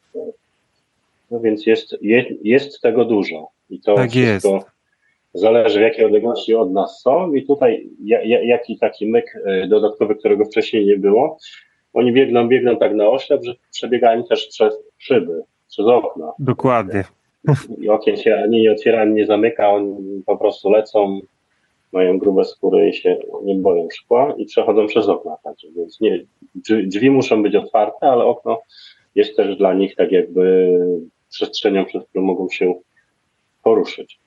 No więc jest, jest, jest tego dużo. I to tak wszystko jest. Zależy w jakiej odległości od nas są i tutaj ja, ja, jaki taki myk dodatkowy, którego wcześniej nie było. Oni biegną, biegną tak na oślep, że przebiegają też przez szyby, przez okna. Dokładnie. I okien się ani nie otwiera, ani nie zamyka, oni po prostu lecą, mają grube skóry i się nie boją szkła i przechodzą przez okna. Także, więc nie, drzwi muszą być otwarte, ale okno jest też dla nich tak jakby przestrzenią, przez którą mogą się poruszyć.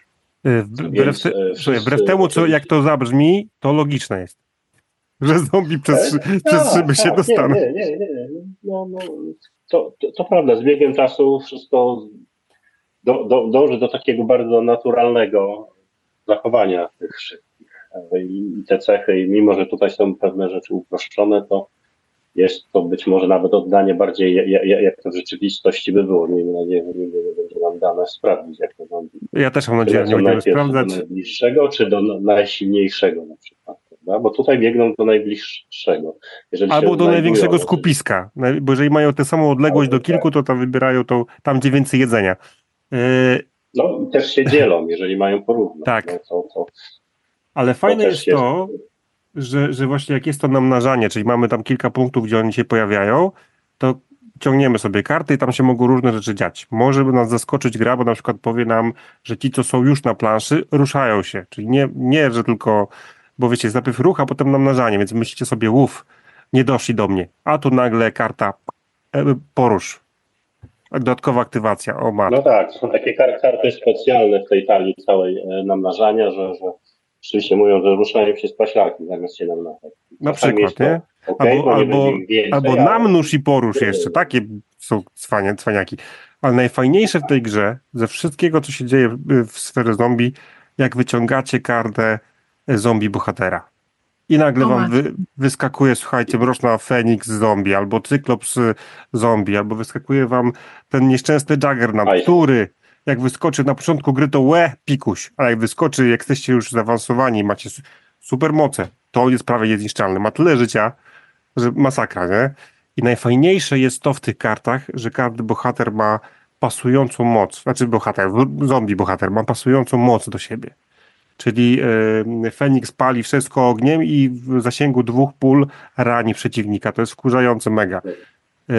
Wbrew, te, wszyscy, wbrew temu, co, jak to zabrzmi, to logiczne jest, że zombie przez, tak, przez szyby tak, się dostaną. Nie, nie, nie, nie. No, no, to, to, to prawda, z biegiem czasu wszystko do, do, dąży do takiego bardzo naturalnego zachowania tych wszystkich. I te cechy, i mimo, że tutaj są pewne rzeczy uproszczone, to jest to być może nawet oddanie bardziej, jak to w rzeczywistości by było. Miejmy nadzieję, że nigdy nie będzie nam dane sprawdzić, jak to zombie. Ja też mam nadzieję, że nie będziemy sprawdzać. Do najbliższego, czy do najsilniejszego na przykład, prawda? Bo tutaj biegną do najbliższego. Jeżeli albo do największego skupiska, bo jeżeli mają tę samą odległość do kilku, to tam wybierają to, tam gdzie więcej jedzenia. Yy... No i też się dzielą, jeżeli mają porównać. Tak. No, to, to, ale fajne jest to, Że, że właśnie jak jest to namnażanie, czyli mamy tam kilka punktów, gdzie oni się pojawiają, to ciągniemy sobie karty i tam się mogą różne rzeczy dziać. Może by nas zaskoczyć gra, bo na przykład powie nam, że ci, co są już na planszy, ruszają się. Czyli nie, nie że tylko, bo wiecie, jest najpierw ruch, a potem namnażanie, więc myślicie sobie, łów, nie doszli do mnie. A tu nagle karta porusz. Dodatkowa aktywacja. O matko. No tak, są takie karty specjalne w tej talii całej namnażania, że, że Oczywiście mówią, że ruszają się z paślaki zamiast się namnażać. Na przykład, nie? Okay, albo albo, więcej, albo ale... namnóż i porusz jeszcze. Takie są cwania, cwaniaki. Ale najfajniejsze w tej grze, ze wszystkiego, co się dzieje w sferze zombie, jak wyciągacie kartę zombie bohatera. I nagle wam wy, wyskakuje, słuchajcie, mroczna Feniks zombie, albo Cyklops zombie, albo wyskakuje wam ten nieszczęsny Juggernaut, Aj. który jak wyskoczy na początku gry, to łe, pikuś, ale jak wyskoczy, jak jesteście już zaawansowani i macie super moce, to jest prawie niezniszczalny. Ma tyle życia, że masakra, nie? I najfajniejsze jest to w tych kartach, że każdy bohater ma pasującą moc, znaczy bohater, zombie bohater ma pasującą moc do siebie. Czyli y, Feniks pali wszystko ogniem i w zasięgu dwóch pól rani przeciwnika. To jest wkurzające mega. Y,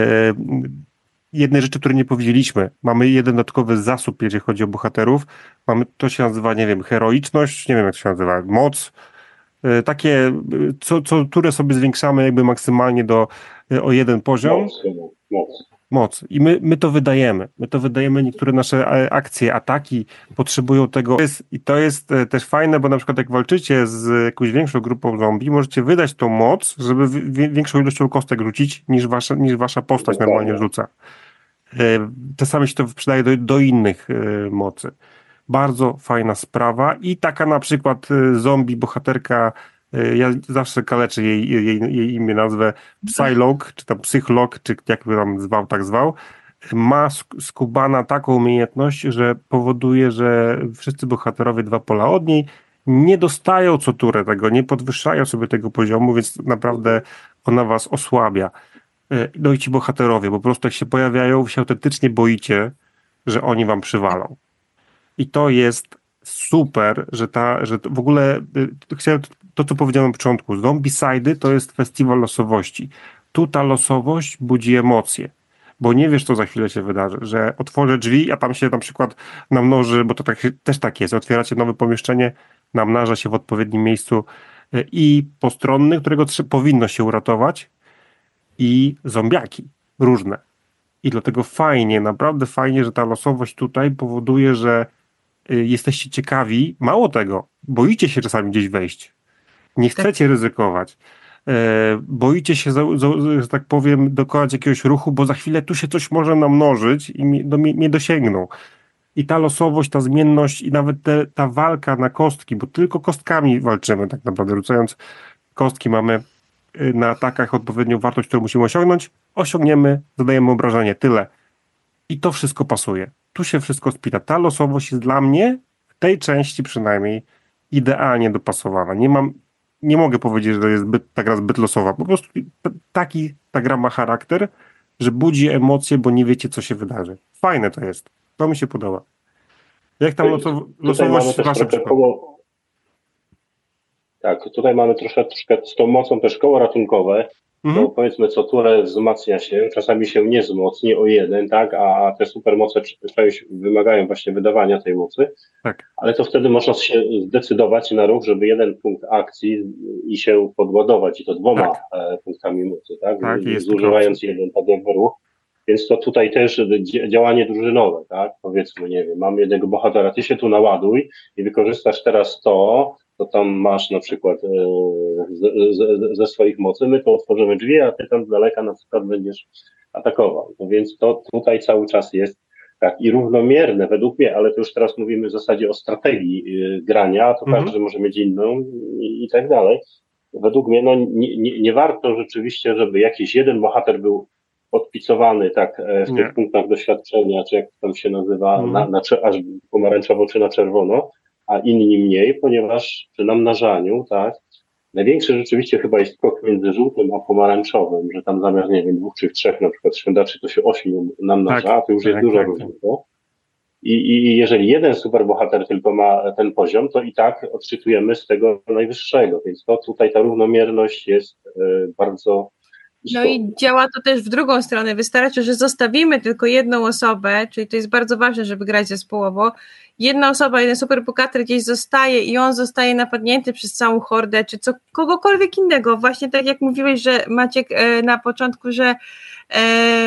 jednej rzeczy, której nie powiedzieliśmy. Mamy jeden dodatkowy zasób, jeżeli chodzi o bohaterów. Mamy, to się nazywa, nie wiem, heroiczność, nie wiem jak to się nazywa, moc. Y, takie, y, co, co turę sobie zwiększamy jakby maksymalnie do, y, o jeden poziom. Moc, moc. Moc. I my, my to wydajemy. My to wydajemy, niektóre nasze akcje, ataki potrzebują tego. Jest, I to jest też fajne, bo na przykład jak walczycie z jakąś większą grupą zombie, możecie wydać tą moc, żeby większą ilością kostek rzucić, niż wasza, niż wasza postać normalnie rzuca. Czasami się to przydaje do, do innych mocy. Bardzo fajna sprawa i taka na przykład zombie bohaterka, ja zawsze kaleczę jej, jej, jej imię, nazwę Psylog, czy tam Psychlog, czy jak by tam zwał, tak zwał, ma skubana taką umiejętność, że powoduje, że wszyscy bohaterowie dwa pola od niej nie dostają co turę tego, nie podwyższają sobie tego poziomu, więc naprawdę ona was osłabia. No i ci bohaterowie, po prostu jak się pojawiają, wy się autentycznie boicie, że oni wam przywalą. I to jest super, że ta, że w ogóle chciałem to, co powiedziałem na początku, Zombicidy to jest festiwal losowości. Tu ta losowość budzi emocje, bo nie wiesz, co za chwilę się wydarzy, że otworzę drzwi, a tam się na przykład namnoży, bo to tak, też tak jest, otwieracie nowe pomieszczenie, namnaża się w odpowiednim miejscu i postronny, którego powinno się uratować, i zombiaki różne. I dlatego fajnie, naprawdę fajnie, że ta losowość tutaj powoduje, że jesteście ciekawi, mało tego, boicie się czasami gdzieś wejść. Nie chcecie ryzykować. E, boicie się, za, za, że tak powiem, dokonać jakiegoś ruchu, bo za chwilę tu się coś może namnożyć i mnie, do, mnie, mnie dosięgną. I ta losowość, ta zmienność i nawet te, ta walka na kostki, bo tylko kostkami walczymy tak naprawdę. Rzucając kostki mamy na atakach odpowiednią wartość, którą musimy osiągnąć. Osiągniemy, zadajemy obrażenie. Tyle. I to wszystko pasuje. Tu się wszystko spina. Ta losowość jest dla mnie, w tej części przynajmniej, idealnie dopasowana. Nie mam Nie mogę powiedzieć, że jest zbyt, ta gra zbyt losowa. Po prostu t- taki ta gra ma charakter, że budzi emocje, bo nie wiecie, co się wydarzy. Fajne to jest. To mi się podoba. Jak tam losow- losowość w waszym przypadku? Koło... Tak, tutaj mamy troszkę, troszkę z tą mocą też koło ratunkowe. Mhm. Bo powiedzmy, co turę wzmacnia się, czasami się nie wzmocni o jeden, tak, a te supermoce wymagają właśnie wydawania tej mocy. Tak. Ale to wtedy można się zdecydować na ruch, żeby jeden punkt akcji i się podładować, i to dwoma tak. punktami mocy, tak, tak zużywając jeden tak jakby ruch. Więc to tutaj też działanie drużynowe, tak, powiedzmy, nie wiem, mam jednego bohatera, ty się tu naładuj i wykorzystasz teraz to, to tam masz na przykład e, z, z, ze swoich mocy, my to otworzymy drzwi, a ty tam z daleka na przykład będziesz atakował. No więc to tutaj cały czas jest tak i równomierne według mnie, ale to już teraz mówimy w zasadzie o strategii y, grania, to mhm. każdy może mieć inną i, i tak dalej. Według mnie no, nie, nie, nie warto rzeczywiście, żeby jakiś jeden bohater był odpicowany tak w nie. tych punktach doświadczenia, czy jak tam się nazywa, mhm. na, na, aż pomarańczowo czy na czerwono, a inni mniej, ponieważ przy namnażaniu, tak, największy rzeczywiście chyba jest skok między żółtym a pomarańczowym, że tam zamiast, nie wiem, dwóch czy trzech na przykład świądaczy to się ośmiu namnaża, tak, a to już tak, jest duża tak, różnica. I, I jeżeli jeden superbohater tylko ma ten poziom, to i tak odczytujemy z tego najwyższego, więc to tutaj ta równomierność jest y, bardzo No i działa to też w drugą stronę. Wystarczy, że zostawimy tylko jedną osobę, czyli to jest bardzo ważne, żeby grać zespołowo. Jedna osoba, jeden superbohater gdzieś zostaje i on zostaje napadnięty przez całą hordę, czy co, kogokolwiek innego. Właśnie tak jak mówiłeś, że Maciek e, na początku, że e,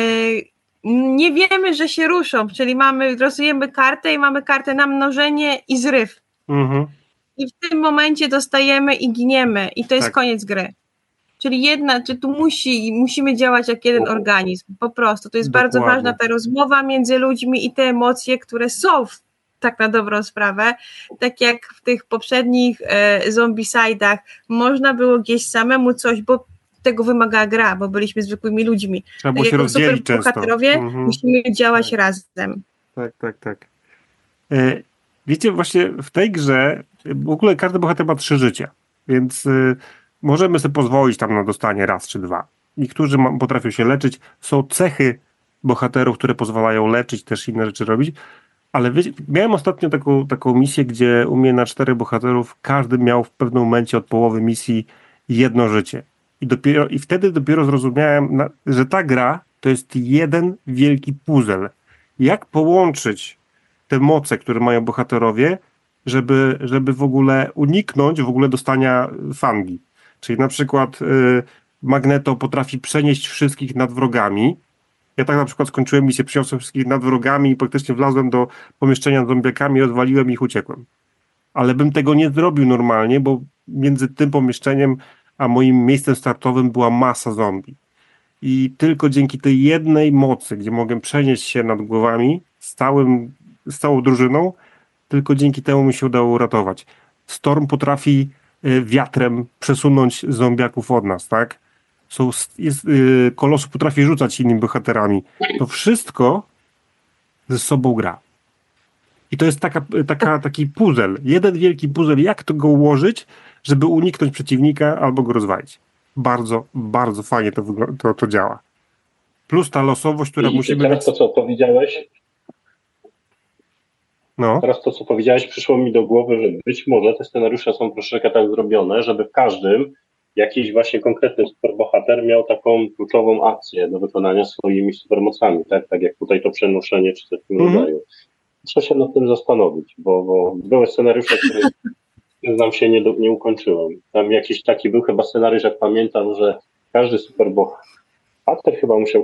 nie wiemy, że się ruszą, czyli mamy, losujemy kartę i mamy kartę na mnożenie i zryw. Mhm. I w tym momencie dostajemy i giniemy i to jest tak. koniec gry. Czyli jedna, czy tu musi, musimy działać jak jeden organizm, po prostu. To jest Dokładnie. bardzo ważna ta rozmowa między ludźmi i te emocje, które są w, tak na dobrą sprawę, tak jak w tych poprzednich e, zombicide'ach można było gdzieś samemu coś, bo tego wymaga gra, bo byliśmy zwykłymi ludźmi. Trzeba tak było się rozdzielić często. Bohaterowie mhm. musimy działać tak. razem. Tak, tak, tak. E, wiecie, właśnie w tej grze w ogóle każdy bohater ma trzy życia, więc e, możemy sobie pozwolić tam na dostanie raz czy dwa. Niektórzy potrafią się leczyć. Są cechy bohaterów, które pozwalają leczyć, też inne rzeczy robić. Ale wiecie, miałem ostatnio taką, taką misję, gdzie u mnie na czterech bohaterów każdy miał w pewnym momencie od połowy misji jedno życie. I, dopiero, i wtedy dopiero zrozumiałem, na, że ta gra to jest jeden wielki puzzle. Jak połączyć te moce, które mają bohaterowie, żeby, żeby w ogóle uniknąć w ogóle dostania fangi. Czyli na przykład y, Magneto potrafi przenieść wszystkich nad wrogami. Ja tak na przykład skończyłem misję, przyniosłem wszystkich nad wrogami i praktycznie wlazłem do pomieszczenia z zombiakami, odwaliłem ich, uciekłem. Ale bym tego nie zrobił normalnie, bo między tym pomieszczeniem a moim miejscem startowym była masa zombie. I tylko dzięki tej jednej mocy, gdzie mogę przenieść się nad głowami z, całym, z całą drużyną, tylko dzięki temu mi się udało uratować. Storm potrafi y, wiatrem przesunąć zombiaków od nas, tak? Są, jest, y, Kolosu potrafi rzucać innymi bohaterami. To wszystko ze sobą gra. I to jest taka, taka, taki puzzle. Jeden wielki puzzle. Jak to go ułożyć, żeby uniknąć przeciwnika albo go rozwalić. Bardzo, bardzo fajnie to, to, to działa. Plus ta losowość, która I musi być... teraz to, co powiedziałeś, No. teraz to, co powiedziałeś, przyszło mi do głowy, że być może te scenariusze są troszeczkę tak zrobione, żeby w każdym jakiś właśnie konkretny superbohater miał taką kluczową akcję do wykonania swoimi supermocami, tak, tak jak tutaj to przenoszenie czy coś w tym Mhm. rodzaju. Muszę się nad tym zastanowić, bo, bo były scenariusze, które znam się nie, do, nie ukończyłem. Tam jakiś taki był chyba scenariusz, jak pamiętam, że każdy superbohater chyba musiał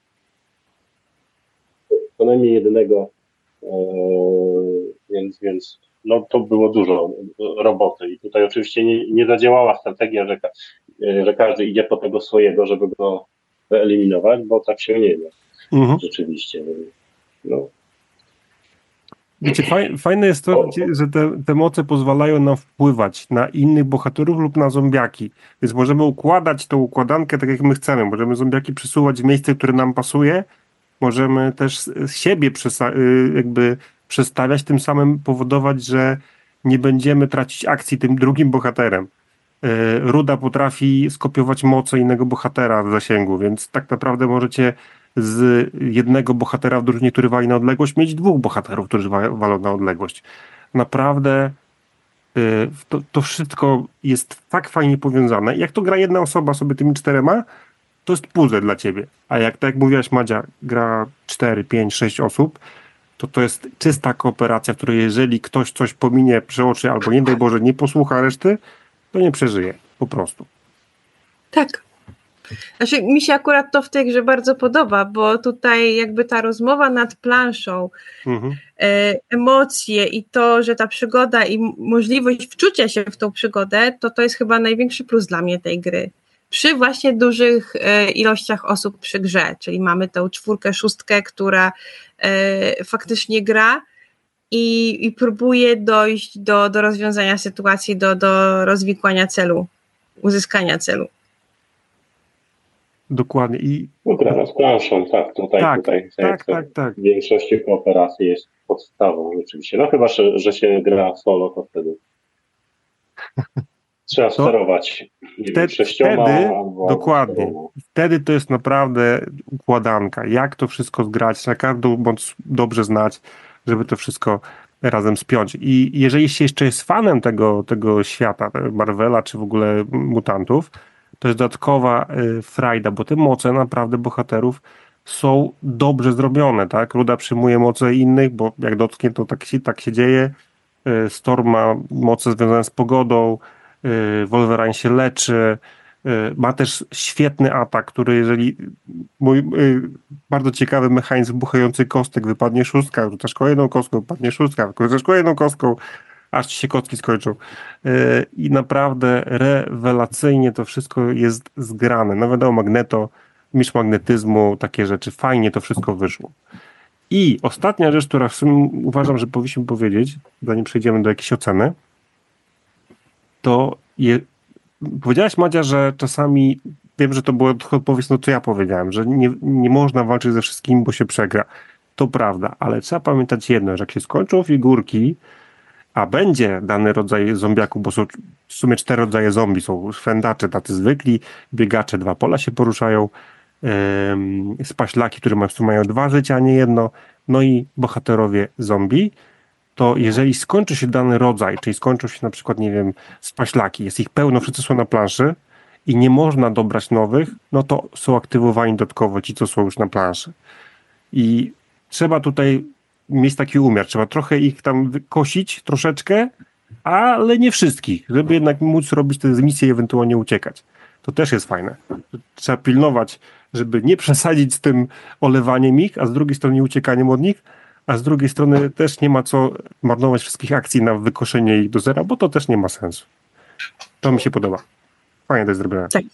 co najmniej jednego, e, więc, więc no, to było dużo roboty. I tutaj oczywiście nie, nie zadziałała strategia, że, że każdy idzie po tego swojego, żeby go wyeliminować, bo tak się nie da. Mhm. Rzeczywiście. No. Wiecie, faj, fajne jest to, że te, te moce pozwalają nam wpływać na innych bohaterów lub na zombiaki. Więc możemy układać tą układankę tak, jak my chcemy. Możemy zombiaki przesuwać w miejsce, które nam pasuje. Możemy też z siebie przesa- jakby przestawiać, tym samym powodować, że nie będziemy tracić akcji tym drugim bohaterem. Ruda potrafi skopiować moce innego bohatera w zasięgu, więc tak naprawdę możecie z jednego bohatera w drużynie, który wali na odległość, mieć dwóch bohaterów, którzy walą na odległość. Naprawdę to, to wszystko jest tak fajnie powiązane. Jak to gra jedna osoba sobie tymi czterema, to jest puzzle dla ciebie. A jak tak jak mówiłaś, Madzia, gra cztery, pięć, sześć osób, to to jest czysta kooperacja, w której jeżeli ktoś coś pominie, przeoczy albo nie daj Boże nie posłucha reszty, to nie przeżyje. Po prostu. Tak. Znaczy, mi się akurat to w tej grze bardzo podoba, bo tutaj jakby ta rozmowa nad planszą, mhm. e, emocje i to, że ta przygoda i możliwość wczucia się w tą przygodę, to to jest chyba największy plus dla mnie tej gry. Przy właśnie dużych e, ilościach osób przy grze, czyli mamy tą czwórkę, szóstkę, która e, faktycznie gra i, i próbuje dojść do, do rozwiązania sytuacji, do, do rozwikłania celu, uzyskania celu. Dokładnie. I... No, gra z planszą, tak, tutaj, tak, tutaj tak, tak, tak. w większości kooperacji jest podstawą rzeczywiście. No chyba, że, że się gra solo, to wtedy trzeba to sterować nie wiem, sześcioma wtedy, albo dokładnie. czteroma. Wtedy to jest naprawdę układanka. Jak to wszystko zgrać, na każdą moc dobrze znać, żeby to wszystko razem spiąć. I jeżeli się jeszcze jest fanem tego, tego świata, Marvela, czy w ogóle mutantów, to jest dodatkowa y, frajda, bo te moce naprawdę bohaterów są dobrze zrobione, tak? Ruda przyjmuje moce innych, bo jak dotknie, to tak się, tak się dzieje. Y, Storm ma moce związane z pogodą, y, Wolverine się leczy, y, ma też świetny atak, który jeżeli mój y, bardzo ciekawy mechanizm buchający kostek, wypadnie szóstka, rzucasz kolejną kostką, wypadnie szóstka, rzucasz kolejną kostką, aż ci się kostki skończą. I naprawdę rewelacyjnie to wszystko jest zgrane. No wiadomo, Magneto, mistrz magnetyzmu, takie rzeczy. Fajnie to wszystko wyszło. I ostatnia rzecz, która w sumie uważam, że powinniśmy powiedzieć, zanim przejdziemy do jakiejś oceny, to je... powiedziałaś, Madzia, że czasami, wiem, że to była odpowiedź na to, co ja powiedziałem, że nie, nie można walczyć ze wszystkim, bo się przegra. To prawda, ale trzeba pamiętać jedno, że jak się skończą figurki, a będzie dany rodzaj zombiaków, bo są w sumie cztery rodzaje zombie, są szwendacze tacy zwykli, biegacze, dwa pola się poruszają, spaślaki, które ma- mają dwa życia, a nie jedno, no i bohaterowie zombie, to jeżeli skończy się dany rodzaj, czyli skończą się na przykład, nie wiem, spaślaki, jest ich pełno, wszyscy są na planszy i nie można dobrać nowych, no to są aktywowani dodatkowo ci, co są już na planszy. I trzeba tutaj mieć taki umiar, trzeba trochę ich tam kosić, troszeczkę, ale nie wszystkich, żeby jednak móc robić te misje i ewentualnie uciekać. To też jest fajne. Trzeba pilnować, żeby nie przesadzić z tym olewaniem ich, a z drugiej strony uciekaniem od nich, a z drugiej strony też nie ma co marnować wszystkich akcji na wykoszenie ich do zera, bo to też nie ma sensu. To mi się podoba. Fajnie to jest zrobione. Tak.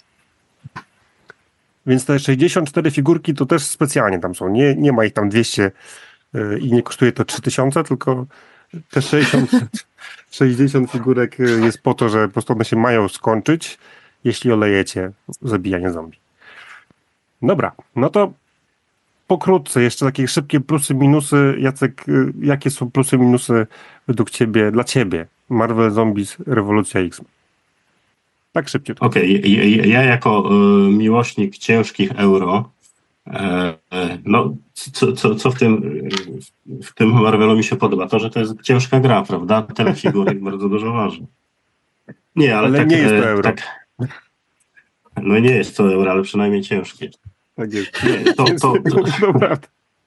Więc te sześćdziesiąt cztery figurki to też specjalnie tam są. Nie, nie ma ich tam dwieście yy, i nie kosztuje to trzy tysiące, tylko te sześćdziesiąt, sześćdziesiąt figurek jest po to, że po prostu one się mają skończyć, jeśli olejecie zabijanie zombie. Dobra, no to pokrótce jeszcze takie szybkie plusy, minusy. Jacek, jakie są plusy, minusy według ciebie, dla ciebie Marvel Zombies Rewolucja X? Tak szybciutko. Okej, okay. Ja jako y, miłośnik ciężkich euro, e, e, no co, co, co w tym w tym Marvelu mi się podoba? To, że to jest ciężka gra, prawda? Tyle figurek bardzo dużo waży. Nie, ale, ale tak, nie jest to e, euro. Tak, no nie jest to euro, ale przynajmniej ciężkie. Tak jest. Nie, to, to, to, Dobra.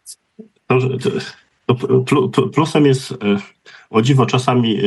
to, to, to plusem jest o dziwo czasami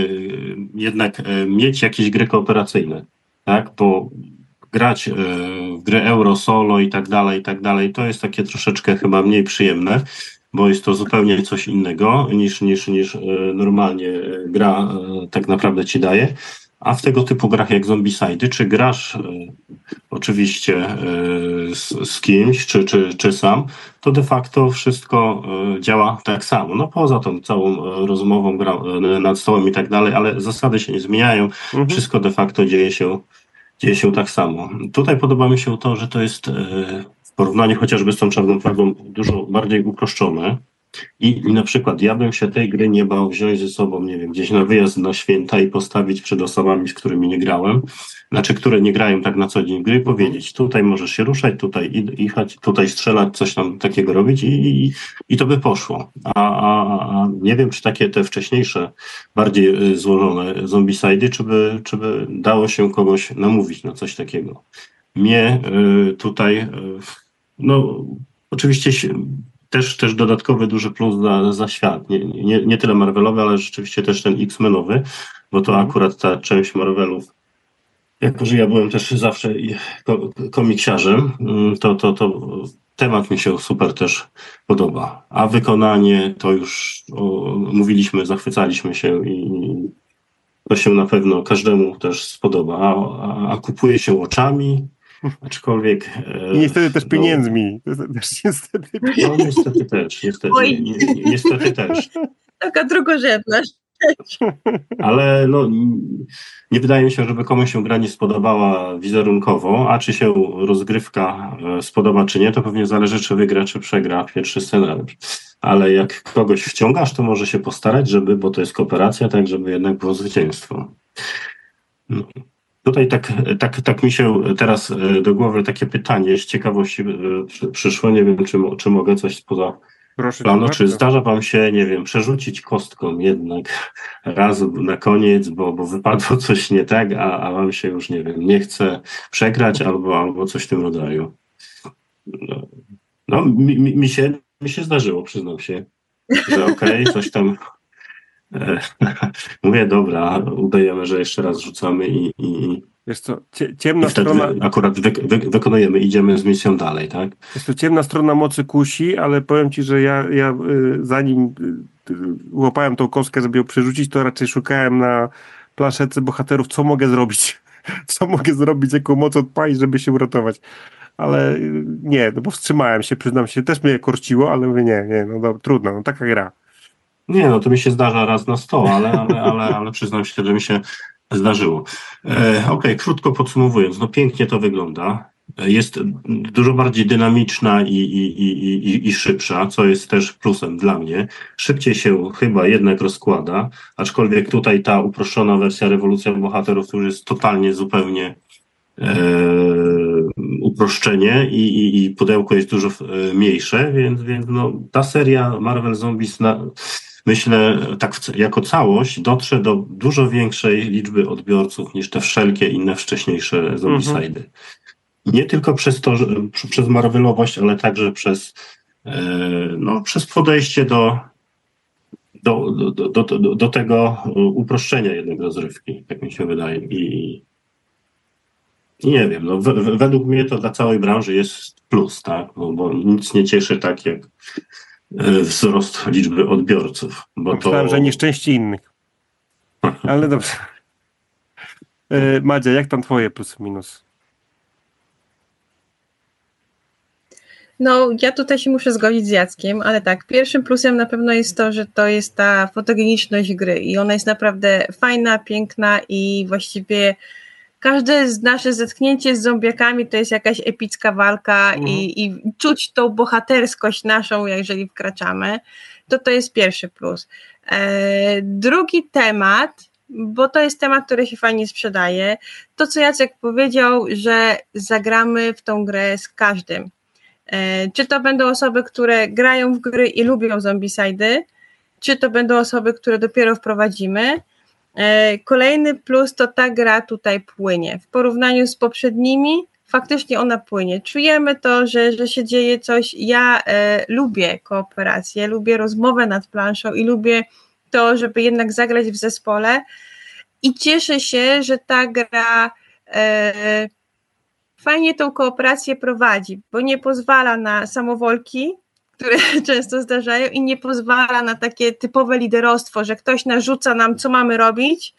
jednak mieć jakieś gry kooperacyjne, tak? Bo grać w gry euro, solo i tak dalej, i tak dalej, to jest takie troszeczkę chyba mniej przyjemne, bo jest to zupełnie coś innego niż, niż, niż normalnie gra tak naprawdę ci daje. A w tego typu grach jak Zombicide, czy grasz e, oczywiście e, z, z kimś, czy, czy, czy sam, to de facto wszystko e, działa tak samo. No poza tą całą e, rozmową gra, e, nad stołem i tak dalej, ale zasady się nie zmieniają. Mhm. Wszystko de facto dzieje się, dzieje się tak samo. Tutaj podoba mi się to, że to jest e, w porównaniu chociażby z tą Czarną Plagą dużo bardziej uproszczone. I, I na przykład ja bym się tej gry nie bał wziąć ze sobą, nie wiem, gdzieś na wyjazd na święta i postawić przed osobami, z którymi nie grałem, znaczy, które nie grają tak na co dzień gry i powiedzieć, tutaj możesz się ruszać, tutaj jechać, tutaj strzelać, coś tam takiego robić i, i, i to by poszło. A, a, a nie wiem, czy takie te wcześniejsze, bardziej złożone zombicidy, czy by, czy by dało się kogoś namówić na coś takiego. Mnie y, tutaj, y, no oczywiście się, Też, też dodatkowy duży plus za, za świat. Nie, nie, nie tyle Marvelowy, ale rzeczywiście też ten X-Menowy, bo to akurat ta część Marvelów, jako że ja byłem też zawsze komiksiarzem, to, to, to temat mi się super też podoba. A wykonanie to już o, mówiliśmy, zachwycaliśmy się i to się na pewno każdemu też spodoba. A, a, a kupuje się oczami, aczkolwiek... I niestety też pieniędzmi. No, też niestety, no niestety też. Niestety, Oj. ni, ni, niestety też. Taka drugorzędna rzecz. Ale no, nie wydaje mi się, żeby komuś się gra nie spodobała wizerunkowo, a czy się rozgrywka spodoba, czy nie, to pewnie zależy, czy wygra, czy przegra pierwszy scenariusz. Ale jak kogoś wciągasz, to może się postarać, żeby, bo to jest kooperacja, tak, żeby jednak było zwycięstwo. No. Tutaj tak, tak, tak mi się teraz do głowy takie pytanie z ciekawości przyszło. Nie wiem, czy, czy mogę coś spoza Proszę planu. cię Czy bardzo. zdarza wam się, nie wiem, przerzucić kostką jednak raz na koniec, bo, bo wypadło coś nie tak, a, a wam się już, nie wiem, nie chce przegrać albo, albo coś w tym rodzaju. No, no mi, mi, mi, się, mi się zdarzyło, przyznam się, że okej, okay, coś tam... Mówię, dobra, udajemy, że jeszcze raz rzucamy i, i, Wiesz co, cie, ciemna i wtedy strona... akurat wy, wy, wykonujemy, idziemy z misją dalej, tak? Jest to ciemna strona mocy kusi, ale powiem ci, że ja, ja y, zanim y, y, łapałem tą kostkę, żeby ją przerzucić, to raczej szukałem na planszetce bohaterów, co mogę zrobić. Co mogę zrobić, jaką moc odpalić, żeby się uratować. Ale y, nie, no bo wstrzymałem się, przyznam się, też mnie korciło, ale mówię, nie, nie, no dobra, trudno, no taka gra. Nie, no to mi się zdarza raz na sto, ale, ale, ale, ale przyznam się, że mi się zdarzyło. E, Okej, okay, krótko podsumowując, no pięknie to wygląda. Jest dużo bardziej dynamiczna i, i, i, i, i szybsza, co jest też plusem dla mnie. Szybciej się chyba jednak rozkłada, aczkolwiek tutaj ta uproszczona wersja Rewolucja Bohaterów to już jest totalnie zupełnie e, uproszczenie i, i, i pudełko jest dużo e, mniejsze, więc, więc no, ta seria Marvel Zombies na, myślę tak w, jako całość dotrze do dużo większej liczby odbiorców niż te wszelkie inne wcześniejsze Zombicidy. Mhm. Nie tylko przez to, że, przez Marvelowość, ale także przez, e, no, przez podejście do, do, do, do, do, do tego uproszczenia jednak rozrywki, tak mi się wydaje. I, i nie wiem, no, w, w, według mnie to dla całej branży jest plus, tak? Bo, bo nic nie cieszy tak jak wzrost liczby odbiorców. Bo Myślałem, to... że nieszczęście innych. Ale dobrze. Madzia, jak tam twoje plus minus? No, ja tutaj się muszę zgodzić z Jackiem, ale tak, pierwszym plusem na pewno jest to, że to jest ta fotogeniczność gry i ona jest naprawdę fajna, piękna i właściwie każde z nasze zetknięcie z zombiakami to jest jakaś epicka walka mhm. i, i czuć tą bohaterskość naszą, jeżeli wkraczamy, to to jest pierwszy plus. E, drugi temat, bo to jest temat, który się fajnie sprzedaje, to co Jacek powiedział, że zagramy w tą grę z każdym. Czy to będą osoby, które grają w gry i lubią zombicidy, czy to będą osoby, które dopiero wprowadzimy. Kolejny plus to ta gra tutaj płynie. W porównaniu z poprzednimi faktycznie ona płynie. Czujemy to, że, że się dzieje coś. Ja e, lubię kooperację, lubię rozmowę nad planszą i lubię to, żeby jednak zagrać w zespole i cieszę się, że ta gra e, fajnie tą kooperację prowadzi, bo nie pozwala na samowolki, które często zdarzają i nie pozwala na takie typowe liderostwo, że ktoś narzuca nam, co mamy robić,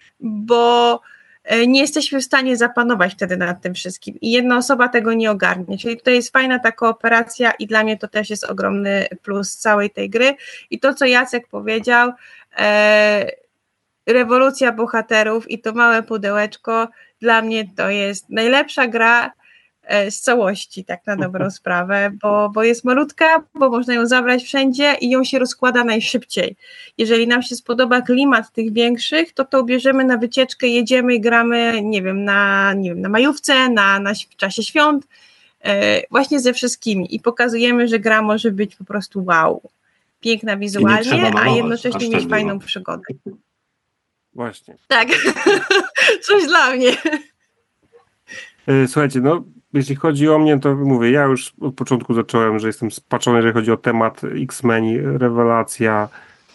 bo nie jesteśmy w stanie zapanować wtedy nad tym wszystkim i jedna osoba tego nie ogarnie, czyli to jest fajna ta kooperacja i dla mnie to też jest ogromny plus całej tej gry i to, co Jacek powiedział, e, rewolucja bohaterów i to małe pudełeczko, dla mnie to jest najlepsza gra z całości, tak na dobrą sprawę, bo, bo jest malutka, bo można ją zabrać wszędzie i ją się rozkłada najszybciej. Jeżeli nam się spodoba klimat tych większych, to to bierzemy na wycieczkę, jedziemy i gramy, nie wiem, na, nie wiem, na majówce, na, na w czasie świąt, e, właśnie ze wszystkimi i pokazujemy, że gra może być po prostu wow. Piękna wizualnie, a jednocześnie mieć fajną było. przygodę. Właśnie. Tak, coś dla mnie. Słuchajcie, no jeśli chodzi o mnie, to mówię, ja już od początku zacząłem, że jestem spaczony, jeżeli chodzi o temat X-Meni, rewelacja.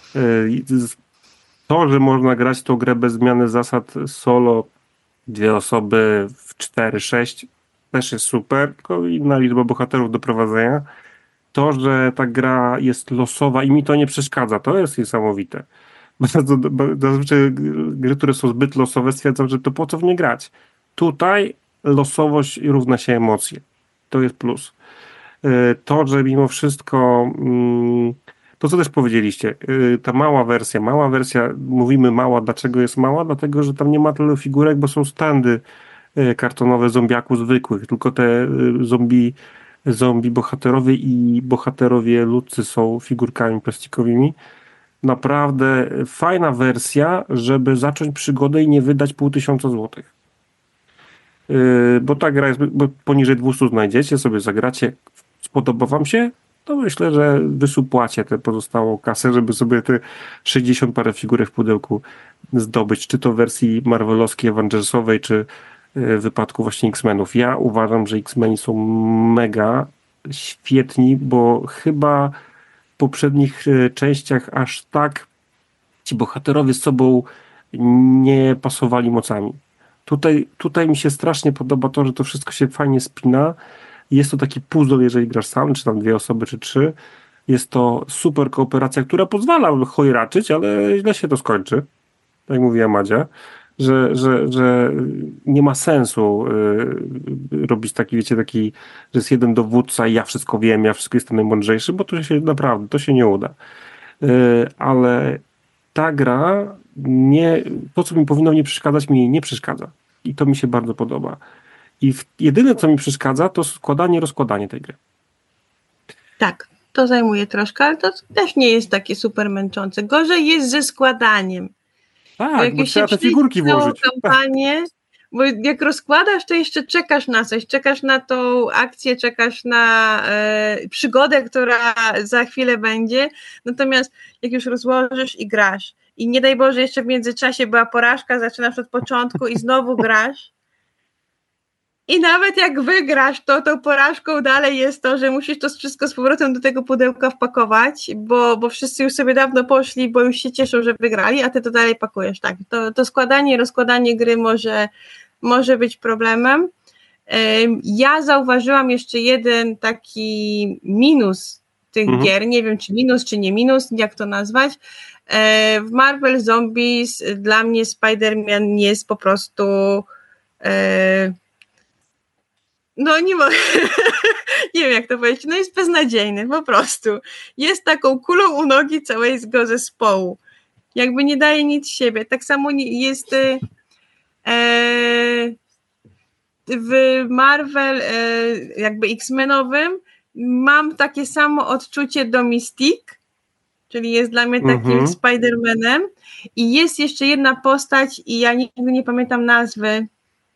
To, że można grać tą grę bez zmiany zasad solo, dwie osoby w cztery sześć, też jest super, tylko inna liczba bohaterów do prowadzenia. To, że ta gra jest losowa i mi to nie przeszkadza, to jest niesamowite. Zazwyczaj gry, które są zbyt losowe, stwierdzam, że to po co w nie grać. Tutaj losowość równa się emocje. To jest plus. To, że mimo wszystko to, co też powiedzieliście, ta mała wersja, mała wersja, mówimy mała, dlaczego jest mała? Dlatego, że tam nie ma tyle figurek, bo są standy kartonowe zombiaków zwykłych, tylko te zombie, zombie bohaterowie i bohaterowie ludzcy są figurkami plastikowymi. Naprawdę fajna wersja, żeby zacząć przygodę i nie wydać pół tysiąca złotych. Yy, bo ta gra jest, bo poniżej dwieście znajdziecie, sobie zagracie, spodoba wam się, to myślę, że wysupłacie tę pozostałą kasę, żeby sobie te sześćdziesiąt parę figurek w pudełku zdobyć, czy to w wersji marvelowskiej, Avengersowej, czy w wypadku właśnie X-Menów. Ja uważam, że X-Meni są mega świetni, bo chyba w poprzednich częściach aż tak ci bohaterowie z sobą nie pasowali mocami. Tutaj, tutaj mi się strasznie podoba to, że to wszystko się fajnie spina. Jest to taki puzzle, jeżeli grasz sam, czy tam dwie osoby, czy trzy. Jest to super kooperacja, która pozwala chojraczyć, ale źle się to skończy. Tak mówiła Madzia, że, że, że nie ma sensu yy, robić taki, wiecie, taki, że jest jeden dowódca i ja wszystko wiem, ja wszystko jestem najmądrzejszy, bo to się naprawdę, to się nie uda. Yy, ale ta gra nie, to, co mi powinno nie przeszkadzać, mi nie przeszkadza. I to mi się bardzo podoba. I w, jedyne, co mi przeszkadza, to składanie, rozkładanie tej gry. Tak, to zajmuje troszkę, ale to też nie jest takie super męczące. Gorzej jest ze składaniem. Tak, bo trzeba te figurki włożyć. Kampanię, bo jak rozkładasz, to jeszcze czekasz na coś, czekasz na tą akcję, czekasz na e, przygodę, która za chwilę będzie, natomiast jak już rozłożysz i grasz i nie daj Boże jeszcze w międzyczasie była porażka, zaczynasz od początku i znowu grasz i nawet jak wygrasz, to tą porażką dalej jest to, że musisz to wszystko z powrotem do tego pudełka wpakować, bo, bo wszyscy już sobie dawno poszli, bo już się cieszą, że wygrali, a ty to dalej pakujesz. Tak, to, to składanie, rozkładanie gry może, może być problemem. Ja zauważyłam jeszcze jeden taki minus tych mhm. gier, nie wiem czy minus, czy nie minus, jak to nazwać. W Marvel Zombies dla mnie Spider-Man jest po prostu no nie mogę, nie wiem jak to powiedzieć, no jest beznadziejny po prostu. Jest taką kulą u nogi całego zespołu. Jakby nie daje nic z siebie. Tak samo jest e, w Marvel e, jakby X-Menowym mam takie samo odczucie do Mystique, czyli jest dla mnie takim mhm. Spider-Manem i jest jeszcze jedna postać i ja nigdy nie pamiętam nazwy.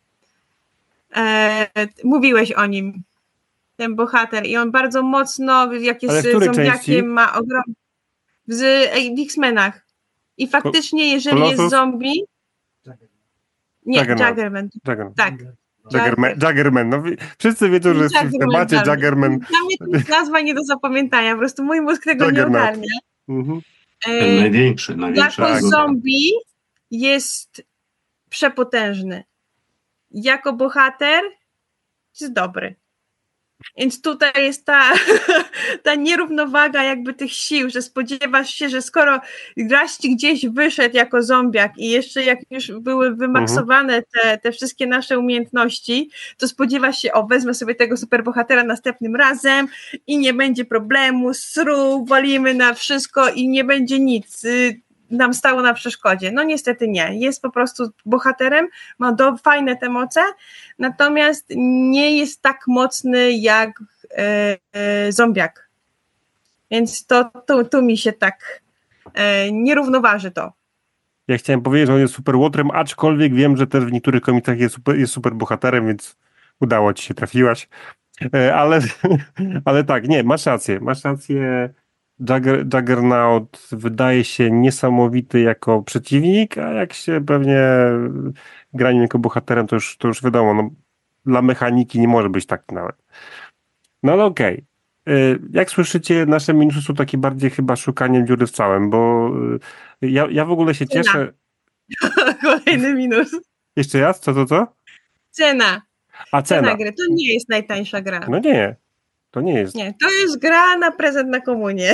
E, mówiłeś o nim, ten bohater i on bardzo mocno, jak jest zombiakiem, ma ogromny w, w X-Menach i faktycznie jeżeli Colossus? Jest zombie nie, Juggerman tak Juggerman, Juggerman. No, wszyscy wiedzą, że jest w temacie Juggerman. Dla mnie to jest nazwa nie do zapamiętania, po prostu mój mózg tego Juggernaut. Nie ogarnia. Mhm. Ten e, największy, największy. Jako zombie jest przepotężny. Jako bohater jest dobry. Więc tutaj jest ta, ta nierównowaga jakby tych sił, że spodziewasz się, że skoro graś ci gdzieś wyszedł jako zombiak i jeszcze jak już były wymaksowane te, te wszystkie nasze umiejętności, to spodziewasz się, o wezmę sobie tego superbohatera następnym razem i nie będzie problemu, sru, walimy na wszystko i nie będzie nic nam stało na przeszkodzie. No niestety nie. Jest po prostu bohaterem, ma do, fajne te moce, natomiast nie jest tak mocny jak e, e, zombiak. Więc to tu, tu mi się tak e, nie równoważy to. Ja chciałem powiedzieć, że on jest super łotrem, aczkolwiek wiem, że też w niektórych komiksach jest super, jest super bohaterem, więc udało ci się, trafiłaś. E, ale, ale tak, nie, masz rację, masz rację. Jugger, Juggernaut wydaje się niesamowity jako przeciwnik, a jak się pewnie gra nim jako bohaterem, to już, to już wiadomo, no, dla mechaniki nie może być tak nawet. No ale okej. Okay. Jak słyszycie, nasze minusy są takie bardziej chyba szukaniem dziury w całym, bo ja, ja w ogóle się Cena. cieszę... Kolejny minus. Jeszcze raz? Co, co, co? Cena. A cena. Cena gry. To nie jest najtańsza gra. No nie. To nie jest. Nie, to jest gra na prezent na komunię.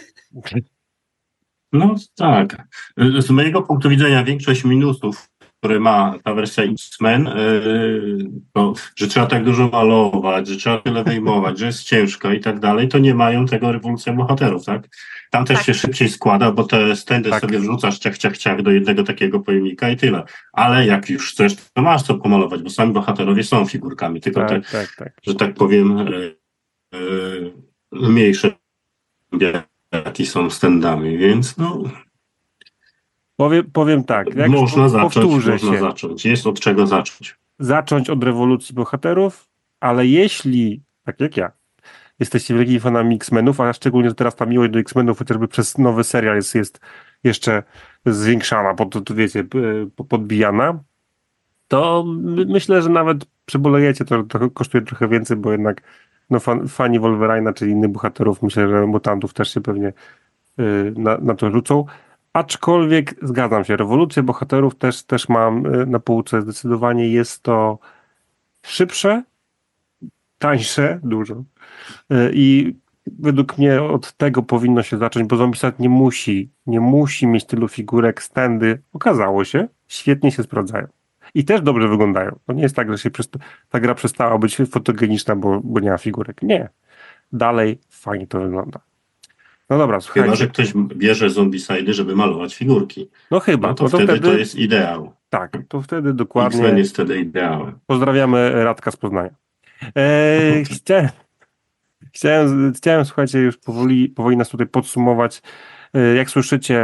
No tak. Z mojego punktu widzenia większość minusów, które ma ta wersja X-Men, to, że trzeba tak dużo malować, że trzeba tyle wyjmować, że jest ciężka i tak dalej, to nie mają tego rewolucja bohaterów, tak? Tam też tak. się szybciej składa, bo te stędy tak. sobie wrzucasz ciach, ciach, ciach do jednego takiego pojemnika i tyle. Ale jak już chcesz, to masz co pomalować, bo sami bohaterowie są figurkami, tylko tak, te, tak, tak. że tak powiem, mniejsze jaki są standami, więc no powiem, powiem tak, jak można zacząć, można się. zacząć, jest od czego zacząć. Zacząć od rewolucji bohaterów, ale jeśli, tak jak ja, jesteście wielkimi fanami X-Menów, a szczególnie teraz ta miłość do X-Menów chociażby przez nowy serial jest, jest jeszcze zwiększana, pod, to wiecie, podbijana, to myślę, że nawet przebolejecie, to, to kosztuje trochę więcej, bo jednak no, fan, fani Wolverine'a, czyli innych bohaterów, myślę, że mutantów też się pewnie y, na, na to rzucą. Aczkolwiek zgadzam się, rewolucję bohaterów też, też mam y, na półce. Zdecydowanie jest to szybsze, tańsze, dużo. Y, I według mnie od tego powinno się zacząć, bo Zombicide nie musi, nie musi mieć tylu figurek, stędy. Okazało się, świetnie się sprawdzają. I też dobrze wyglądają. To nie jest tak, że się przesta- ta gra przestała być fotogeniczna, bo, bo nie ma figurek. Nie. Dalej fajnie to wygląda. No dobra, słuchajcie. Chyba, że ktoś bierze Zombicidy, żeby malować figurki. No chyba. No to, no to wtedy, wtedy to jest ideał. Tak, to wtedy dokładnie. X-Men jest wtedy ideałem. Pozdrawiamy Radka z Poznania. Eee, chciałem, chciałem, chciałem, słuchajcie, już powoli, powoli nas tutaj podsumować. Eee, jak słyszycie,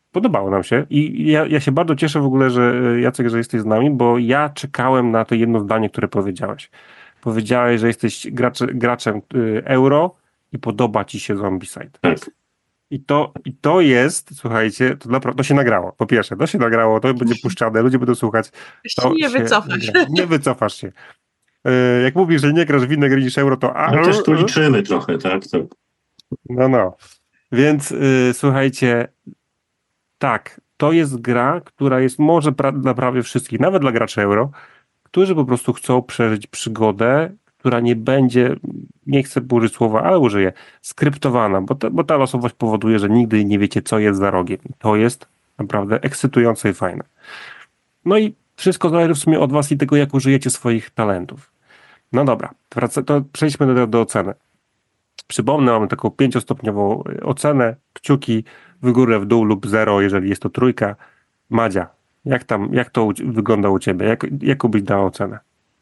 Podobało nam się i ja, ja się bardzo cieszę w ogóle, że Jacek, że jesteś z nami, bo ja czekałem na to jedno zdanie, które powiedziałeś. Powiedziałeś, że jesteś gracz, graczem y, euro i podoba ci się Zombicide. Tak. I to, I to jest, słuchajcie, to naprawdę to się nagrało. Po pierwsze, to się nagrało, to będzie puszczane, ludzie będą słuchać. To nie się wycofasz. nagrało. Nie wycofasz się. Y, jak mówisz, że nie grasz w inne gry niż euro, to... Ale też tu liczymy trochę, tak? To... No, no. Więc y, słuchajcie, tak, to jest gra, która jest może pra- dla prawie wszystkich, nawet dla graczy euro, którzy po prostu chcą przeżyć przygodę, która nie będzie, nie chcę użyć słowa, ale użyję, skryptowana, bo, te, bo ta losowość powoduje, że nigdy nie wiecie, co jest za rogiem. To jest naprawdę ekscytujące i fajne. No i wszystko zależy w sumie od was i tego, jak użyjecie swoich talentów. No dobra, wraca, to przejdźmy do, do oceny. Przypomnę, mamy taką pięciostopniową ocenę, kciuki w górę, w dół lub zero, jeżeli jest to trójka. Madzia, jak tam, jak to u, wygląda u ciebie? Jak, jaką byś dała ocenę?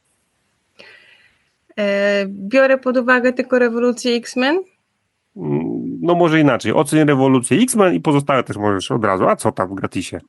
E, biorę pod uwagę tylko rewolucję X-Men. No może inaczej. Oceń rewolucję X-Men i pozostałe też możesz od razu. A co tam w gratisie?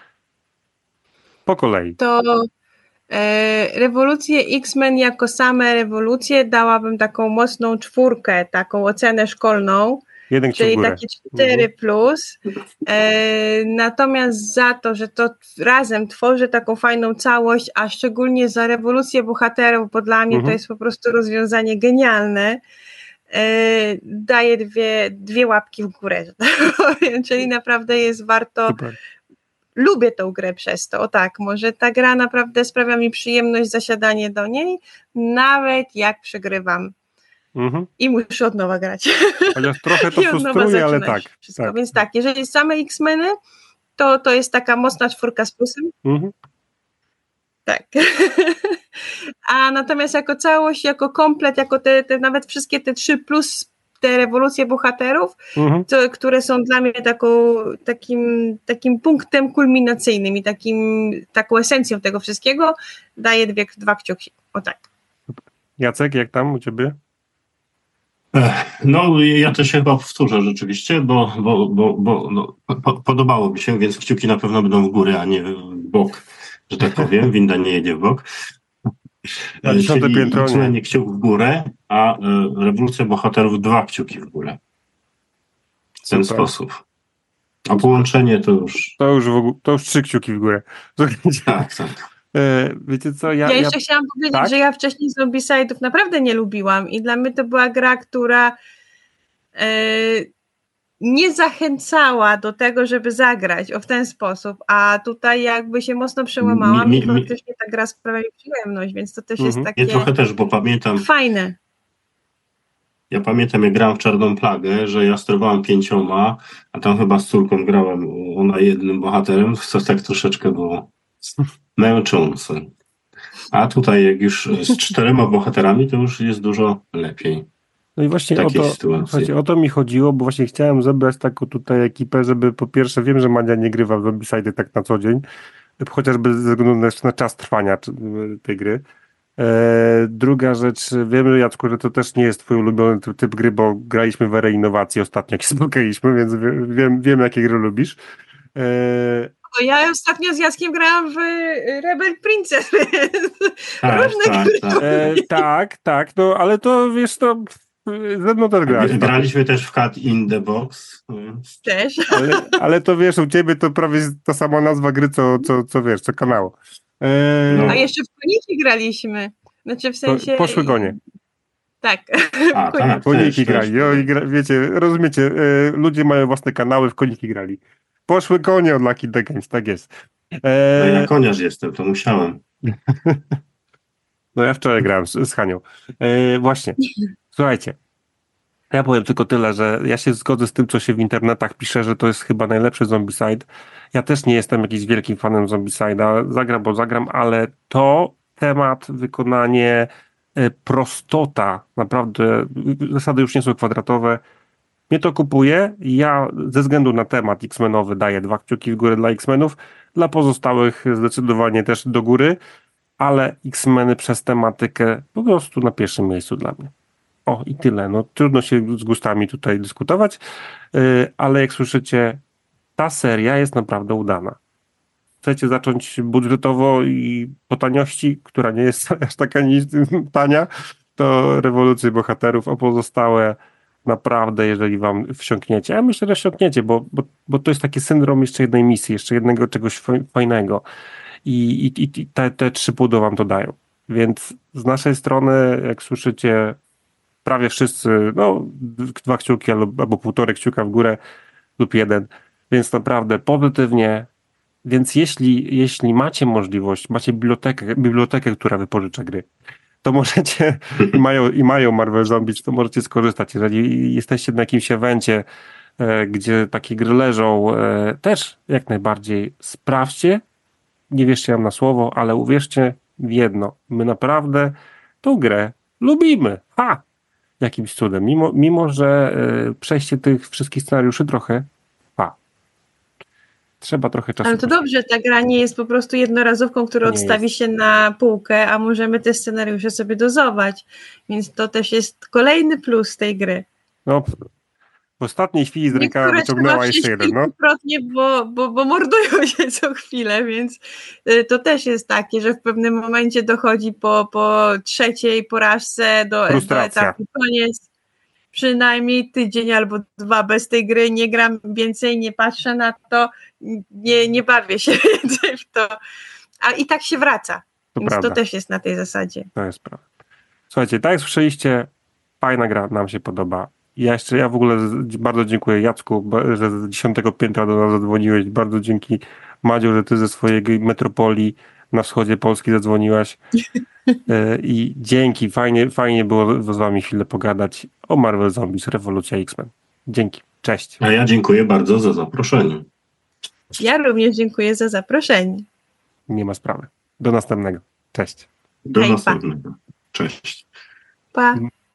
Po kolei. To e, rewolucję X-Men jako same rewolucje dałabym taką mocną czwórkę, taką ocenę szkolną. Jeden kciuk w Czyli górę. takie cztery plus. E, natomiast za to, że to razem tworzy taką fajną całość, a szczególnie za rewolucję bohaterów, bo dla mnie Mhm. to jest po prostu rozwiązanie genialne, e, daję dwie, dwie łapki w górę, że tak powiem. Czyli naprawdę jest warto. Super. Lubię tą grę przez to. O tak, może ta gra naprawdę sprawia mi przyjemność zasiadanie do niej, nawet jak przegrywam. Mhm. I muszę od nowa grać. Chociaż trochę to I od nowa frustruje, ale zaczynać tak. wszystko. tak. Więc tak, jeżeli same X-Meny, to, to jest taka mocna czwórka z plusem. Mhm. Tak. A natomiast jako całość, jako komplet, jako te, te nawet wszystkie te trzy plus te rewolucje bohaterów, Mhm. to, które są dla mnie taką, takim, takim punktem kulminacyjnym i takim, taką esencją tego wszystkiego, daję dwie, dwa kciuki. O tak. Jacek, jak tam u ciebie? No, ja też się chyba powtórzę rzeczywiście, bo, bo, bo, bo no, po, podobało mi się, więc kciuki na pewno będą w górę, a nie w bok, że tak powiem. Winda nie jedzie w bok. Na dziesiąte Czyli piętro nie. X-Men kciuk w górę, a y, rewolucja bohaterów dwa kciuki w górę. W ten Super. sposób. A połączenie to już... To już, w ogóle, to już trzy kciuki w górę. Słuchajcie, Tak, tak. e, wiecie co, ja... Ja ja jeszcze chciałam powiedzieć, tak? że ja wcześniej Zombicide'ów naprawdę nie lubiłam i dla mnie to była gra, która e, nie zachęcała do tego, żeby zagrać o w ten sposób, a tutaj jakby się mocno przełamałam Mi- mi- i faktycznie ta gra sprawia mi przyjemność, więc to też Mhm. jest Ja takie trochę też, bo pamiętam, fajne. ja pamiętam jak grałem w Czarną Plagę, że ja sterowałem pięcioma, a tam chyba z córką grałem, ona jednym bohaterem, to tak troszeczkę było męczące. A tutaj jak już z czterema bohaterami, to już jest dużo lepiej. No i właśnie o takiej to, sytuacji. słuchajcie, o to mi chodziło, bo właśnie chciałem zebrać taką tutaj ekipę, żeby po pierwsze, wiem, że Madzia nie grywa w Zombicide tak na co dzień, chociażby ze względu na, na czas trwania czy- tej gry. E, druga rzecz, wiem, Jacku, że to też nie jest twój ulubiony typ, typ gry, bo graliśmy w erę innowacji ostatnio, jak się spotkaliśmy, więc wie, wiem, wiem, jakie gry lubisz. E, Bo ja ostatnio z Jackiem grałam w y, Rebel Princess, więc Tak, różne tak, gry. tak. e, tak, tak, no ale to wiesz, to ze mną też grałeś. Graliśmy też w Cat in the Box. też. Ale, ale to wiesz, u ciebie to prawie ta sama nazwa gry, co, co, co wiesz, co kanału. E, No. A jeszcze w koniki graliśmy. Znaczy w sensie... Poszły konie. Tak. A, w koniki. tak. Koniki też, grali. też. O, i gra, wiecie, rozumiecie, e, ludzie mają własne kanały, w koniki grali. Poszły konie od Lucky the Games, tak jest. No E, ja koniarz jestem, to musiałem. no ja wczoraj grałem z, z Hanią. E, właśnie, słuchajcie, ja powiem tylko tyle, że ja się zgodzę z tym, co się w internetach pisze, że to jest chyba najlepszy Zombicide. Ja też nie jestem jakimś wielkim fanem Zombicide'a, zagram, bo zagram, ale to temat, wykonanie, e, prostota, naprawdę, zasady już nie są kwadratowe. Mnie to kupuje. Ja ze względu na temat X-Menowy daję dwa kciuki w górę dla X-Menów, dla pozostałych zdecydowanie też do góry, ale X-Meny przez tematykę po prostu na pierwszym miejscu dla mnie. O i tyle. No, trudno się z gustami tutaj dyskutować, yy, ale jak słyszycie, ta seria jest naprawdę udana. Chcecie zacząć budżetowo i po taniości, która nie jest aż taka ni- tania, to Rewolucje Bohaterów, a pozostałe naprawdę, jeżeli wam wsiąkniecie, ja myślę, że wsiąkniecie, bo, bo, bo to jest taki syndrom jeszcze jednej misji, jeszcze jednego czegoś faj- fajnego i, i, i te, te trzy pudła wam to dają. Więc z naszej strony, jak słyszycie, prawie wszyscy, no dwa kciuki albo, albo półtorej kciuka w górę lub jeden, więc naprawdę pozytywnie. Więc jeśli, jeśli macie możliwość, macie bibliotekę, bibliotekę, która wypożycza gry, to możecie i mają, i mają Marvel Zombies, to możecie skorzystać. Jeżeli jesteście na jakimś evencie, e, gdzie takie gry leżą, e, też jak najbardziej sprawdźcie. Nie wierzcie nam na słowo, ale uwierzcie w jedno. My naprawdę tą grę lubimy. Ha! Jakimś cudem. Mimo, mimo że e, przejście tych wszystkich scenariuszy trochę ha. Trzeba trochę czasu. Ale to dobrze, ta gra nie jest po prostu jednorazówką, którą Nie odstawi jest. się na półkę, a możemy te scenariusze sobie dozować. Więc to też jest kolejny plus tej gry. No, w ostatniej chwili z rękawa Niektóre wyciągnęła trzeba jeszcze przejść jeden, no. kilkukrotnie, bo, bo, bo mordują się co chwilę, więc y, to też jest takie, że w pewnym momencie dochodzi po, po trzeciej porażce do, do Frustracja. etapu koniec. Przynajmniej tydzień albo dwa bez tej gry, nie gram więcej, nie patrzę na to, nie, nie bawię się więcej w to. A i tak się wraca. To Więc prawda. to też jest na tej zasadzie. To jest prawda. Słuchajcie, tak jak słyszeliście, fajna gra, nam się podoba. Ja jeszcze, ja w ogóle z- bardzo dziękuję Jacku, ba- że z dziesiątego piętra do nas zadzwoniłeś. Bardzo dzięki Madziu, że ty ze swojej metropolii na wschodzie Polski zadzwoniłaś. E, I dzięki, fajnie, fajnie było z wami chwilę pogadać o Marvel Zombies, Rewolucja X-Men. Dzięki, cześć. A ja dziękuję bardzo za zaproszenie. Ja również dziękuję za zaproszenie. Nie ma sprawy. Do następnego. Cześć. Do Hej, pa. następnego. Cześć. Pa.